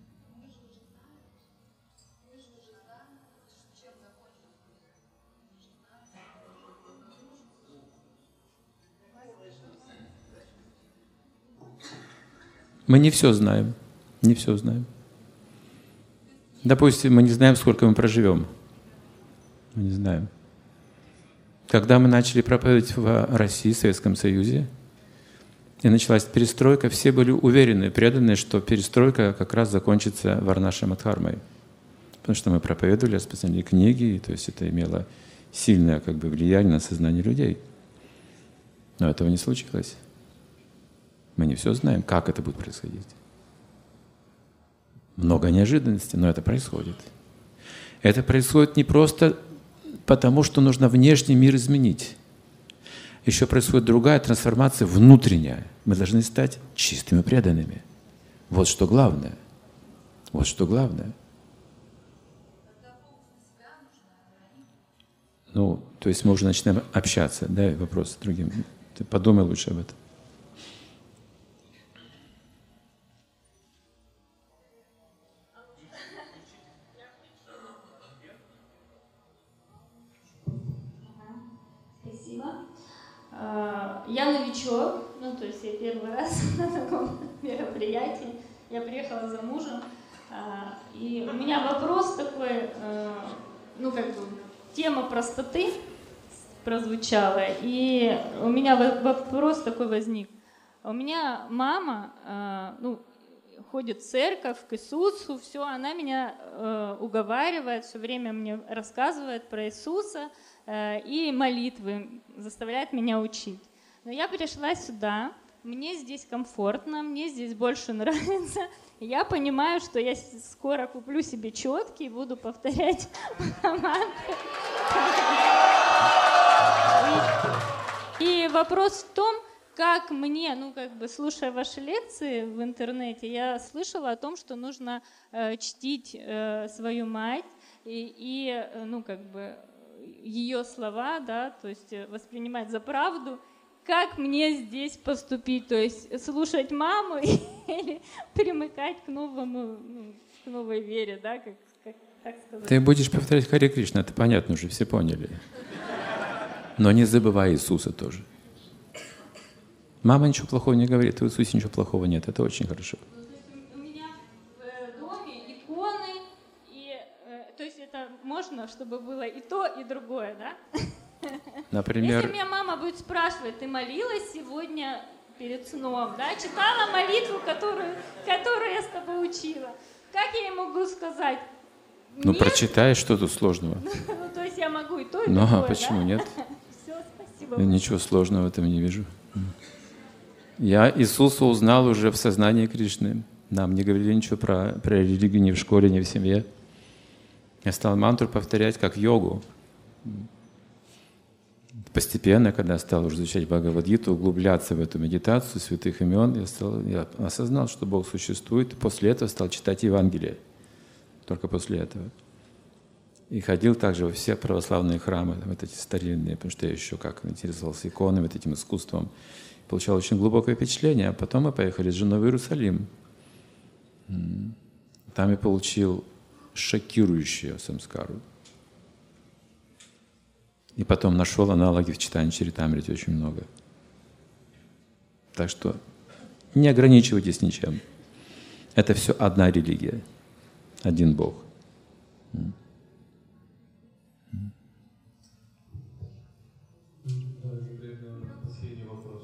Мы не все знаем, не все знаем. Допустим, мы не знаем, сколько мы проживем. Мы не знаем. Когда мы начали проповедовать в России, в Советском Союзе, и началась перестройка, все были уверены, преданные, что перестройка как раз закончится Варнашрама Дхармой. Потому что мы проповедовали, распространяли книги, и, то есть это имело сильное как бы, влияние на сознание людей. Но этого не случилось. Мы не все знаем, как это будет происходить. Много неожиданностей, но это происходит. Это происходит не просто потому, что нужно внешний мир изменить. Еще происходит другая трансформация внутренняя. Мы должны стать чистыми преданными. Вот что главное. Вот что главное. Ну, то есть мы уже начинаем общаться. Дай вопрос другим. Ты подумай лучше об этом. Я новичок, ну то есть я первый раз на таком мероприятии. Я приехала за мужем, и у меня вопрос такой, ну как бы тема простоты прозвучала, и у меня вопрос такой возник. У меня мама, ну, ходит в церковь, к Иисусу, все, она меня уговаривает, все время мне рассказывает про Иисуса и молитвы, заставляет меня учить. Но я пришла сюда, мне здесь комфортно, мне здесь больше нравится. Я понимаю, что я скоро куплю себе четки и буду повторять мантры. И вопрос в том, как мне, ну как бы слушая ваши лекции в интернете, я слышала о том, что нужно э, чтить э, свою мать и, и ну как бы ее слова, да, то есть воспринимать за правду. Как мне здесь поступить? То есть слушать маму или примыкать к новому, ну, к новой вере, да, как, как, как сказать? Ты будешь повторять Харе Кришна, это понятно уже, все поняли. Но не забывай Иисуса тоже. Мама ничего плохого не говорит, в Иисусе ничего плохого нет, это очень хорошо. У меня в доме иконы, и, то есть это можно, чтобы было и то, и другое, да? Например, если меня мама будет спрашивать, ты молилась сегодня перед сном, да, читала молитву, которую, которую я с тобой учила, как я ей могу сказать? Ну, нет? прочитай, что тут сложного. Ну, то есть я могу и то, и ну, другое, а почему да? нет? Все, спасибо. Я ничего сложного в этом не вижу. Я Иисуса узнал уже в сознании Кришны. Нам не говорили ничего про, про религию ни в школе, ни в семье. Я стал мантру повторять как йогу. постепенно, когда я стал уже изучать Бхагавад-гиту, углубляться в эту медитацию святых имен, я, стал, я осознал, что Бог существует, и после этого стал читать Евангелие. Только после этого. И ходил также во все православные храмы, вот эти старинные, потому что я еще как интересовался иконами, вот этим искусством. Получал очень глубокое впечатление. А потом мы поехали с женой в Иерусалим. Там я получил шокирующую самскару. И потом нашел аналоги в читании Чаритамрити очень много. Так что не ограничивайтесь ничем. Это все одна религия, один Бог. Последний вопрос.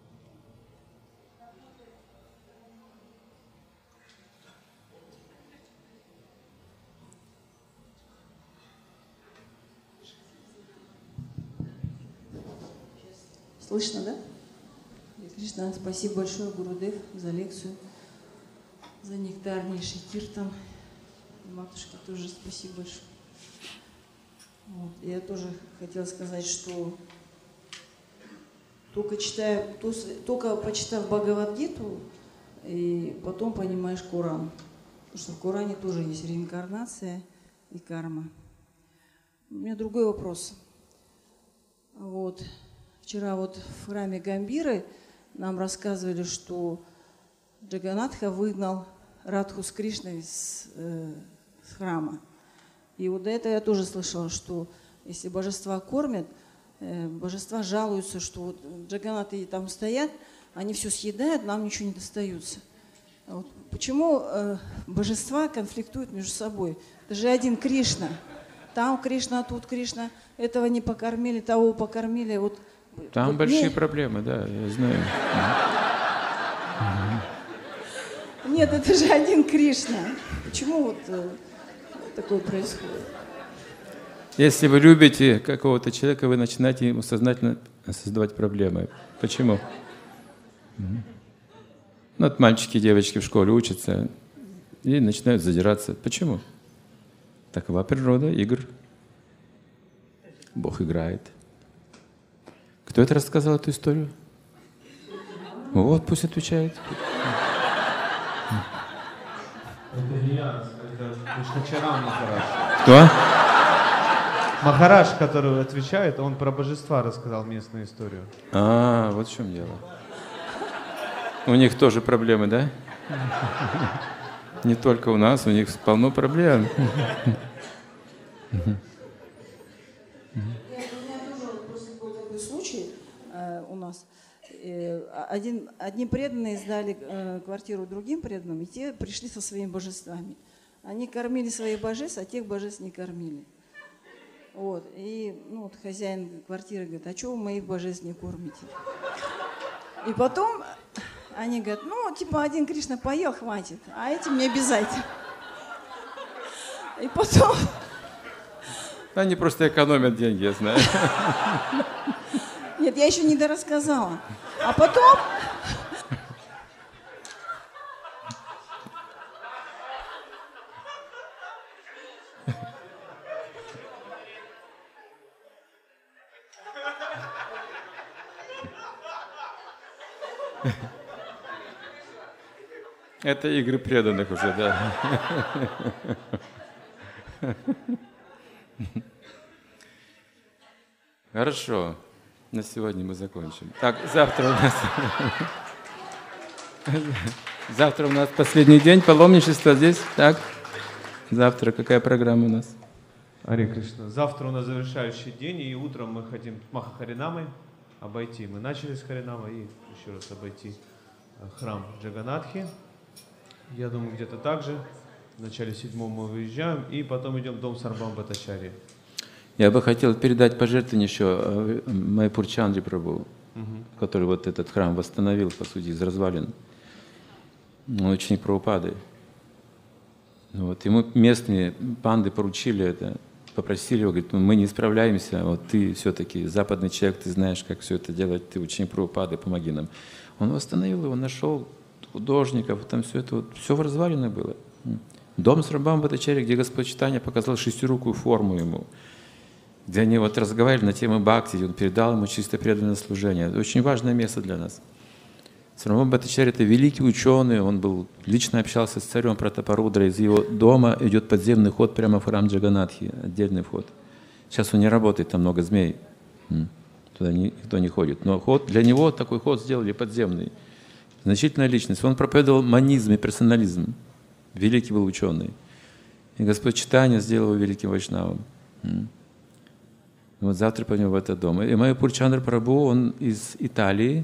Слышно, да? Кришна, спасибо большое, Гурудев, за лекцию, за нектарнейший киртан. Матушке тоже спасибо большое. Вот. Я тоже хотела сказать, что только, читая, только почитав Бхагавад-гиту, и потом понимаешь Коран. Потому что в Коране тоже есть реинкарнация и карма. У меня другой вопрос. Вот. Вчера вот в храме Гамбиры нам рассказывали, что Джаганатха выгнал Радху с Кришной с, э, с храма. И вот до этого я тоже слышала, что если божества кормят, э, божества жалуются, что вот Джаганаты там стоят, они все съедают, нам ничего не достается. А вот почему э, божества конфликтуют между собой? Это же один Кришна. Там Кришна, тут Кришна. Этого не покормили, того покормили. Вот, Там вот большие мне... проблемы, да, я знаю. Нет, это же один Кришна. Почему вот э, такое происходит? Если вы любите какого-то человека, вы начинаете ему сознательно создавать проблемы. Почему? Ну, вот мальчики и девочки в школе учатся и начинают задираться. Почему? Такова природа игр. Бог играет. Кто это рассказал, эту историю? Вот, пусть отвечает. Это не я, это Кришначарам Махарадж. Кто? Махарадж, который отвечает, он про божества рассказал местную историю. А, вот в чем дело. У них тоже проблемы, да? Не только у нас, у них полно проблем. Случай э, у нас. Э, один, одни преданные сдали э, квартиру другим преданным, и те пришли со своими божествами. Они кормили своих божеств, а тех божеств не кормили. Вот. И ну, вот хозяин квартиры говорит: а чего вы моих божеств не кормите? И потом они говорят: ну, типа, один Кришна поел, хватит, а этим не обязательно. И потом... Они просто экономят деньги, я знаю. Нет, я еще не дорассказала. А потом... Это игры преданных уже, да. Хорошо. На сегодня мы закончим. Так, завтра у нас... Завтра у нас последний день паломничества здесь. Так, завтра какая программа у нас? Ари Кришна. Завтра у нас завершающий день, и утром мы хотим Маха Харинамой обойти. Мы начали с Харинамы и еще раз обойти храм Джаганатхи. Я думаю, где-то так же. В начале седьмого мы выезжаем, и потом идем в дом Сарбам Бхаттачарьи. Я бы хотел передать пожертвование еще Майпур Чандри Прабху, угу. который вот этот храм восстановил, по сути, из развалин. Он ученик Прабхупады. Вот. Ему местные панды поручили это, попросили его, говорит: мы не справляемся, вот ты все-таки западный человек, ты знаешь, как все это делать, ты ученик Прабхупады, помоги нам. Он восстановил его, нашел художников, там все это, вот, все в развалинах было. Дом Сарабхам Бхаттачарьи, где Господь Чайтанья показал шестирукую форму ему. где они вот разговаривали на тему бхакти, и он передал ему чисто преданное служение. Это очень важное место для нас. Сарвабхаума Бхаттачарья — это великий ученый, он был, лично общался с царем Пратапарудрой, из его дома идет подземный ход прямо в храм Джаганатхи, отдельный вход. Сейчас он не работает, там много змей, туда никто не ходит. Но ход, для него такой ход сделали подземный. Значительная личность. Он проповедовал манизм и персонализм. Великий был ученый. И Господь Чайтанья сделал его великим вайшнавом. Вот завтра пойдем в этот дом. И Майяпур Чандра Прабху, он из Италии,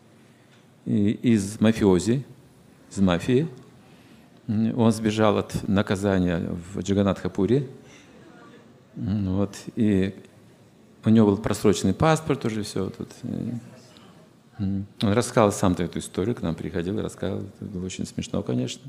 из мафиози, из мафии. Он сбежал от наказания в Джаганатхапуре. Вот. И у него был просроченный паспорт, уже все тут. Он рассказал сам-то эту историю, к нам приходил и рассказал. Это было очень смешно, конечно.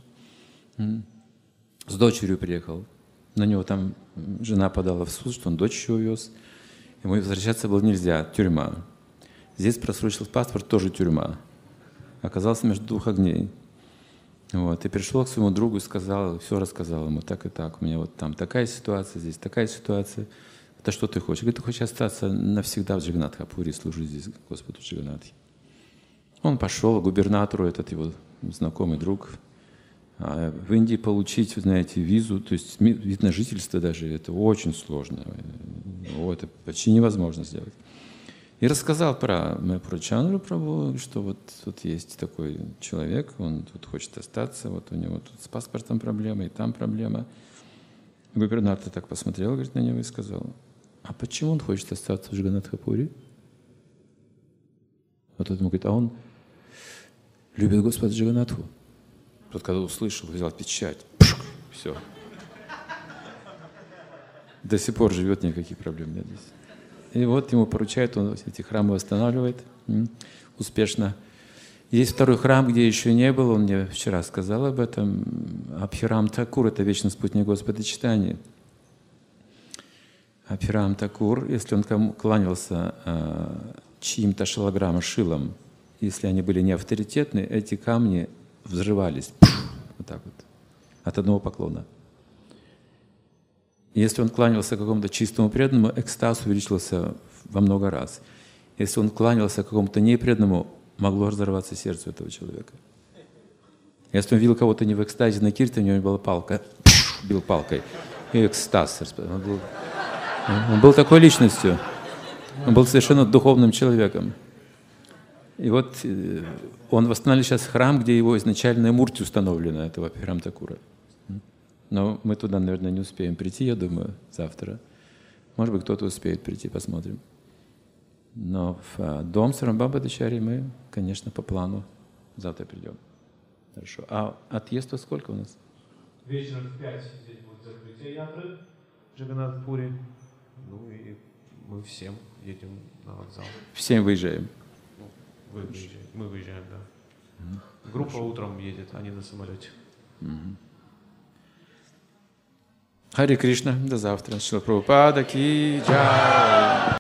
С дочерью приехал. На него там жена подала в суд, что он дочь еще увез. Ему возвращаться было нельзя, тюрьма. Здесь просрочил паспорт, тоже тюрьма. Оказался между двух огней. Вот. И пришел к своему другу и сказал, все рассказал ему, так и так. У меня вот там такая ситуация, здесь такая ситуация. Это что ты хочешь? Говорит, ты хочешь остаться навсегда в Джаганатхапуре и служить здесь Господу Джаганатхи. Он пошел к губернатору, этот его знакомый друг. А в Индии получить, вы знаете, визу, то есть вид на жительство даже, это очень сложно. О, это почти невозможно сделать. И рассказал про Майяпура Чандру Прабху, что вот тут есть такой человек, он тут хочет остаться, вот у него тут с паспортом проблема, и там проблема. Губернатор так посмотрел, говорит, на него и сказал, а почему он хочет остаться в Джаганатхапуре? Вот он говорит, а он любит Господа Джаганатху. Тот, когда услышал, взял печать, пшук, все. До сих пор живет, никаких проблем нет здесь. И вот ему поручают, он эти храмы восстанавливает успешно. Есть второй храм, где еще не был, он мне вчера сказал об этом. Абхирам Такур — это вечный спутник Господа Чайтаньи. Абхирам Такур, если он кланялся э, чьим-то шалаграма шилам, если они были не авторитетны, эти камни взрывались. Вот так вот. От одного поклона. Если он кланялся какому-то чистому преданному, экстаз увеличился во много раз. Если он кланялся какому-то непреданному, могло разорваться сердце этого человека. Если он видел кого-то не в экстазе на киртане, у него была палка, бил палкой, и экстаз. Он был, он был такой личностью. Он был совершенно духовным человеком. И вот он восстанавливает сейчас храм, где его изначальная мурти установлена, этого Абхирам Такура. Но мы туда, наверное, не успеем прийти, я думаю, завтра. Может быть, кто-то успеет прийти, посмотрим. Но в дом Сарвабхаума Бхаттачарьи мы, конечно, по плану завтра придем. Хорошо. А отъезд во сколько у нас? Вечером в пять здесь будет закрытие ятры в Джаганатхапуре. Ну и мы всем едем на вокзал. Всем выезжаем? Ну, вы выезжаете. Мы выезжаем, да. Mm-hmm. Группа Хорошо. Утром едет, а не на самолете. Mm-hmm. Харе Кришна, до завтра. Шрила Прабхупада ки джай.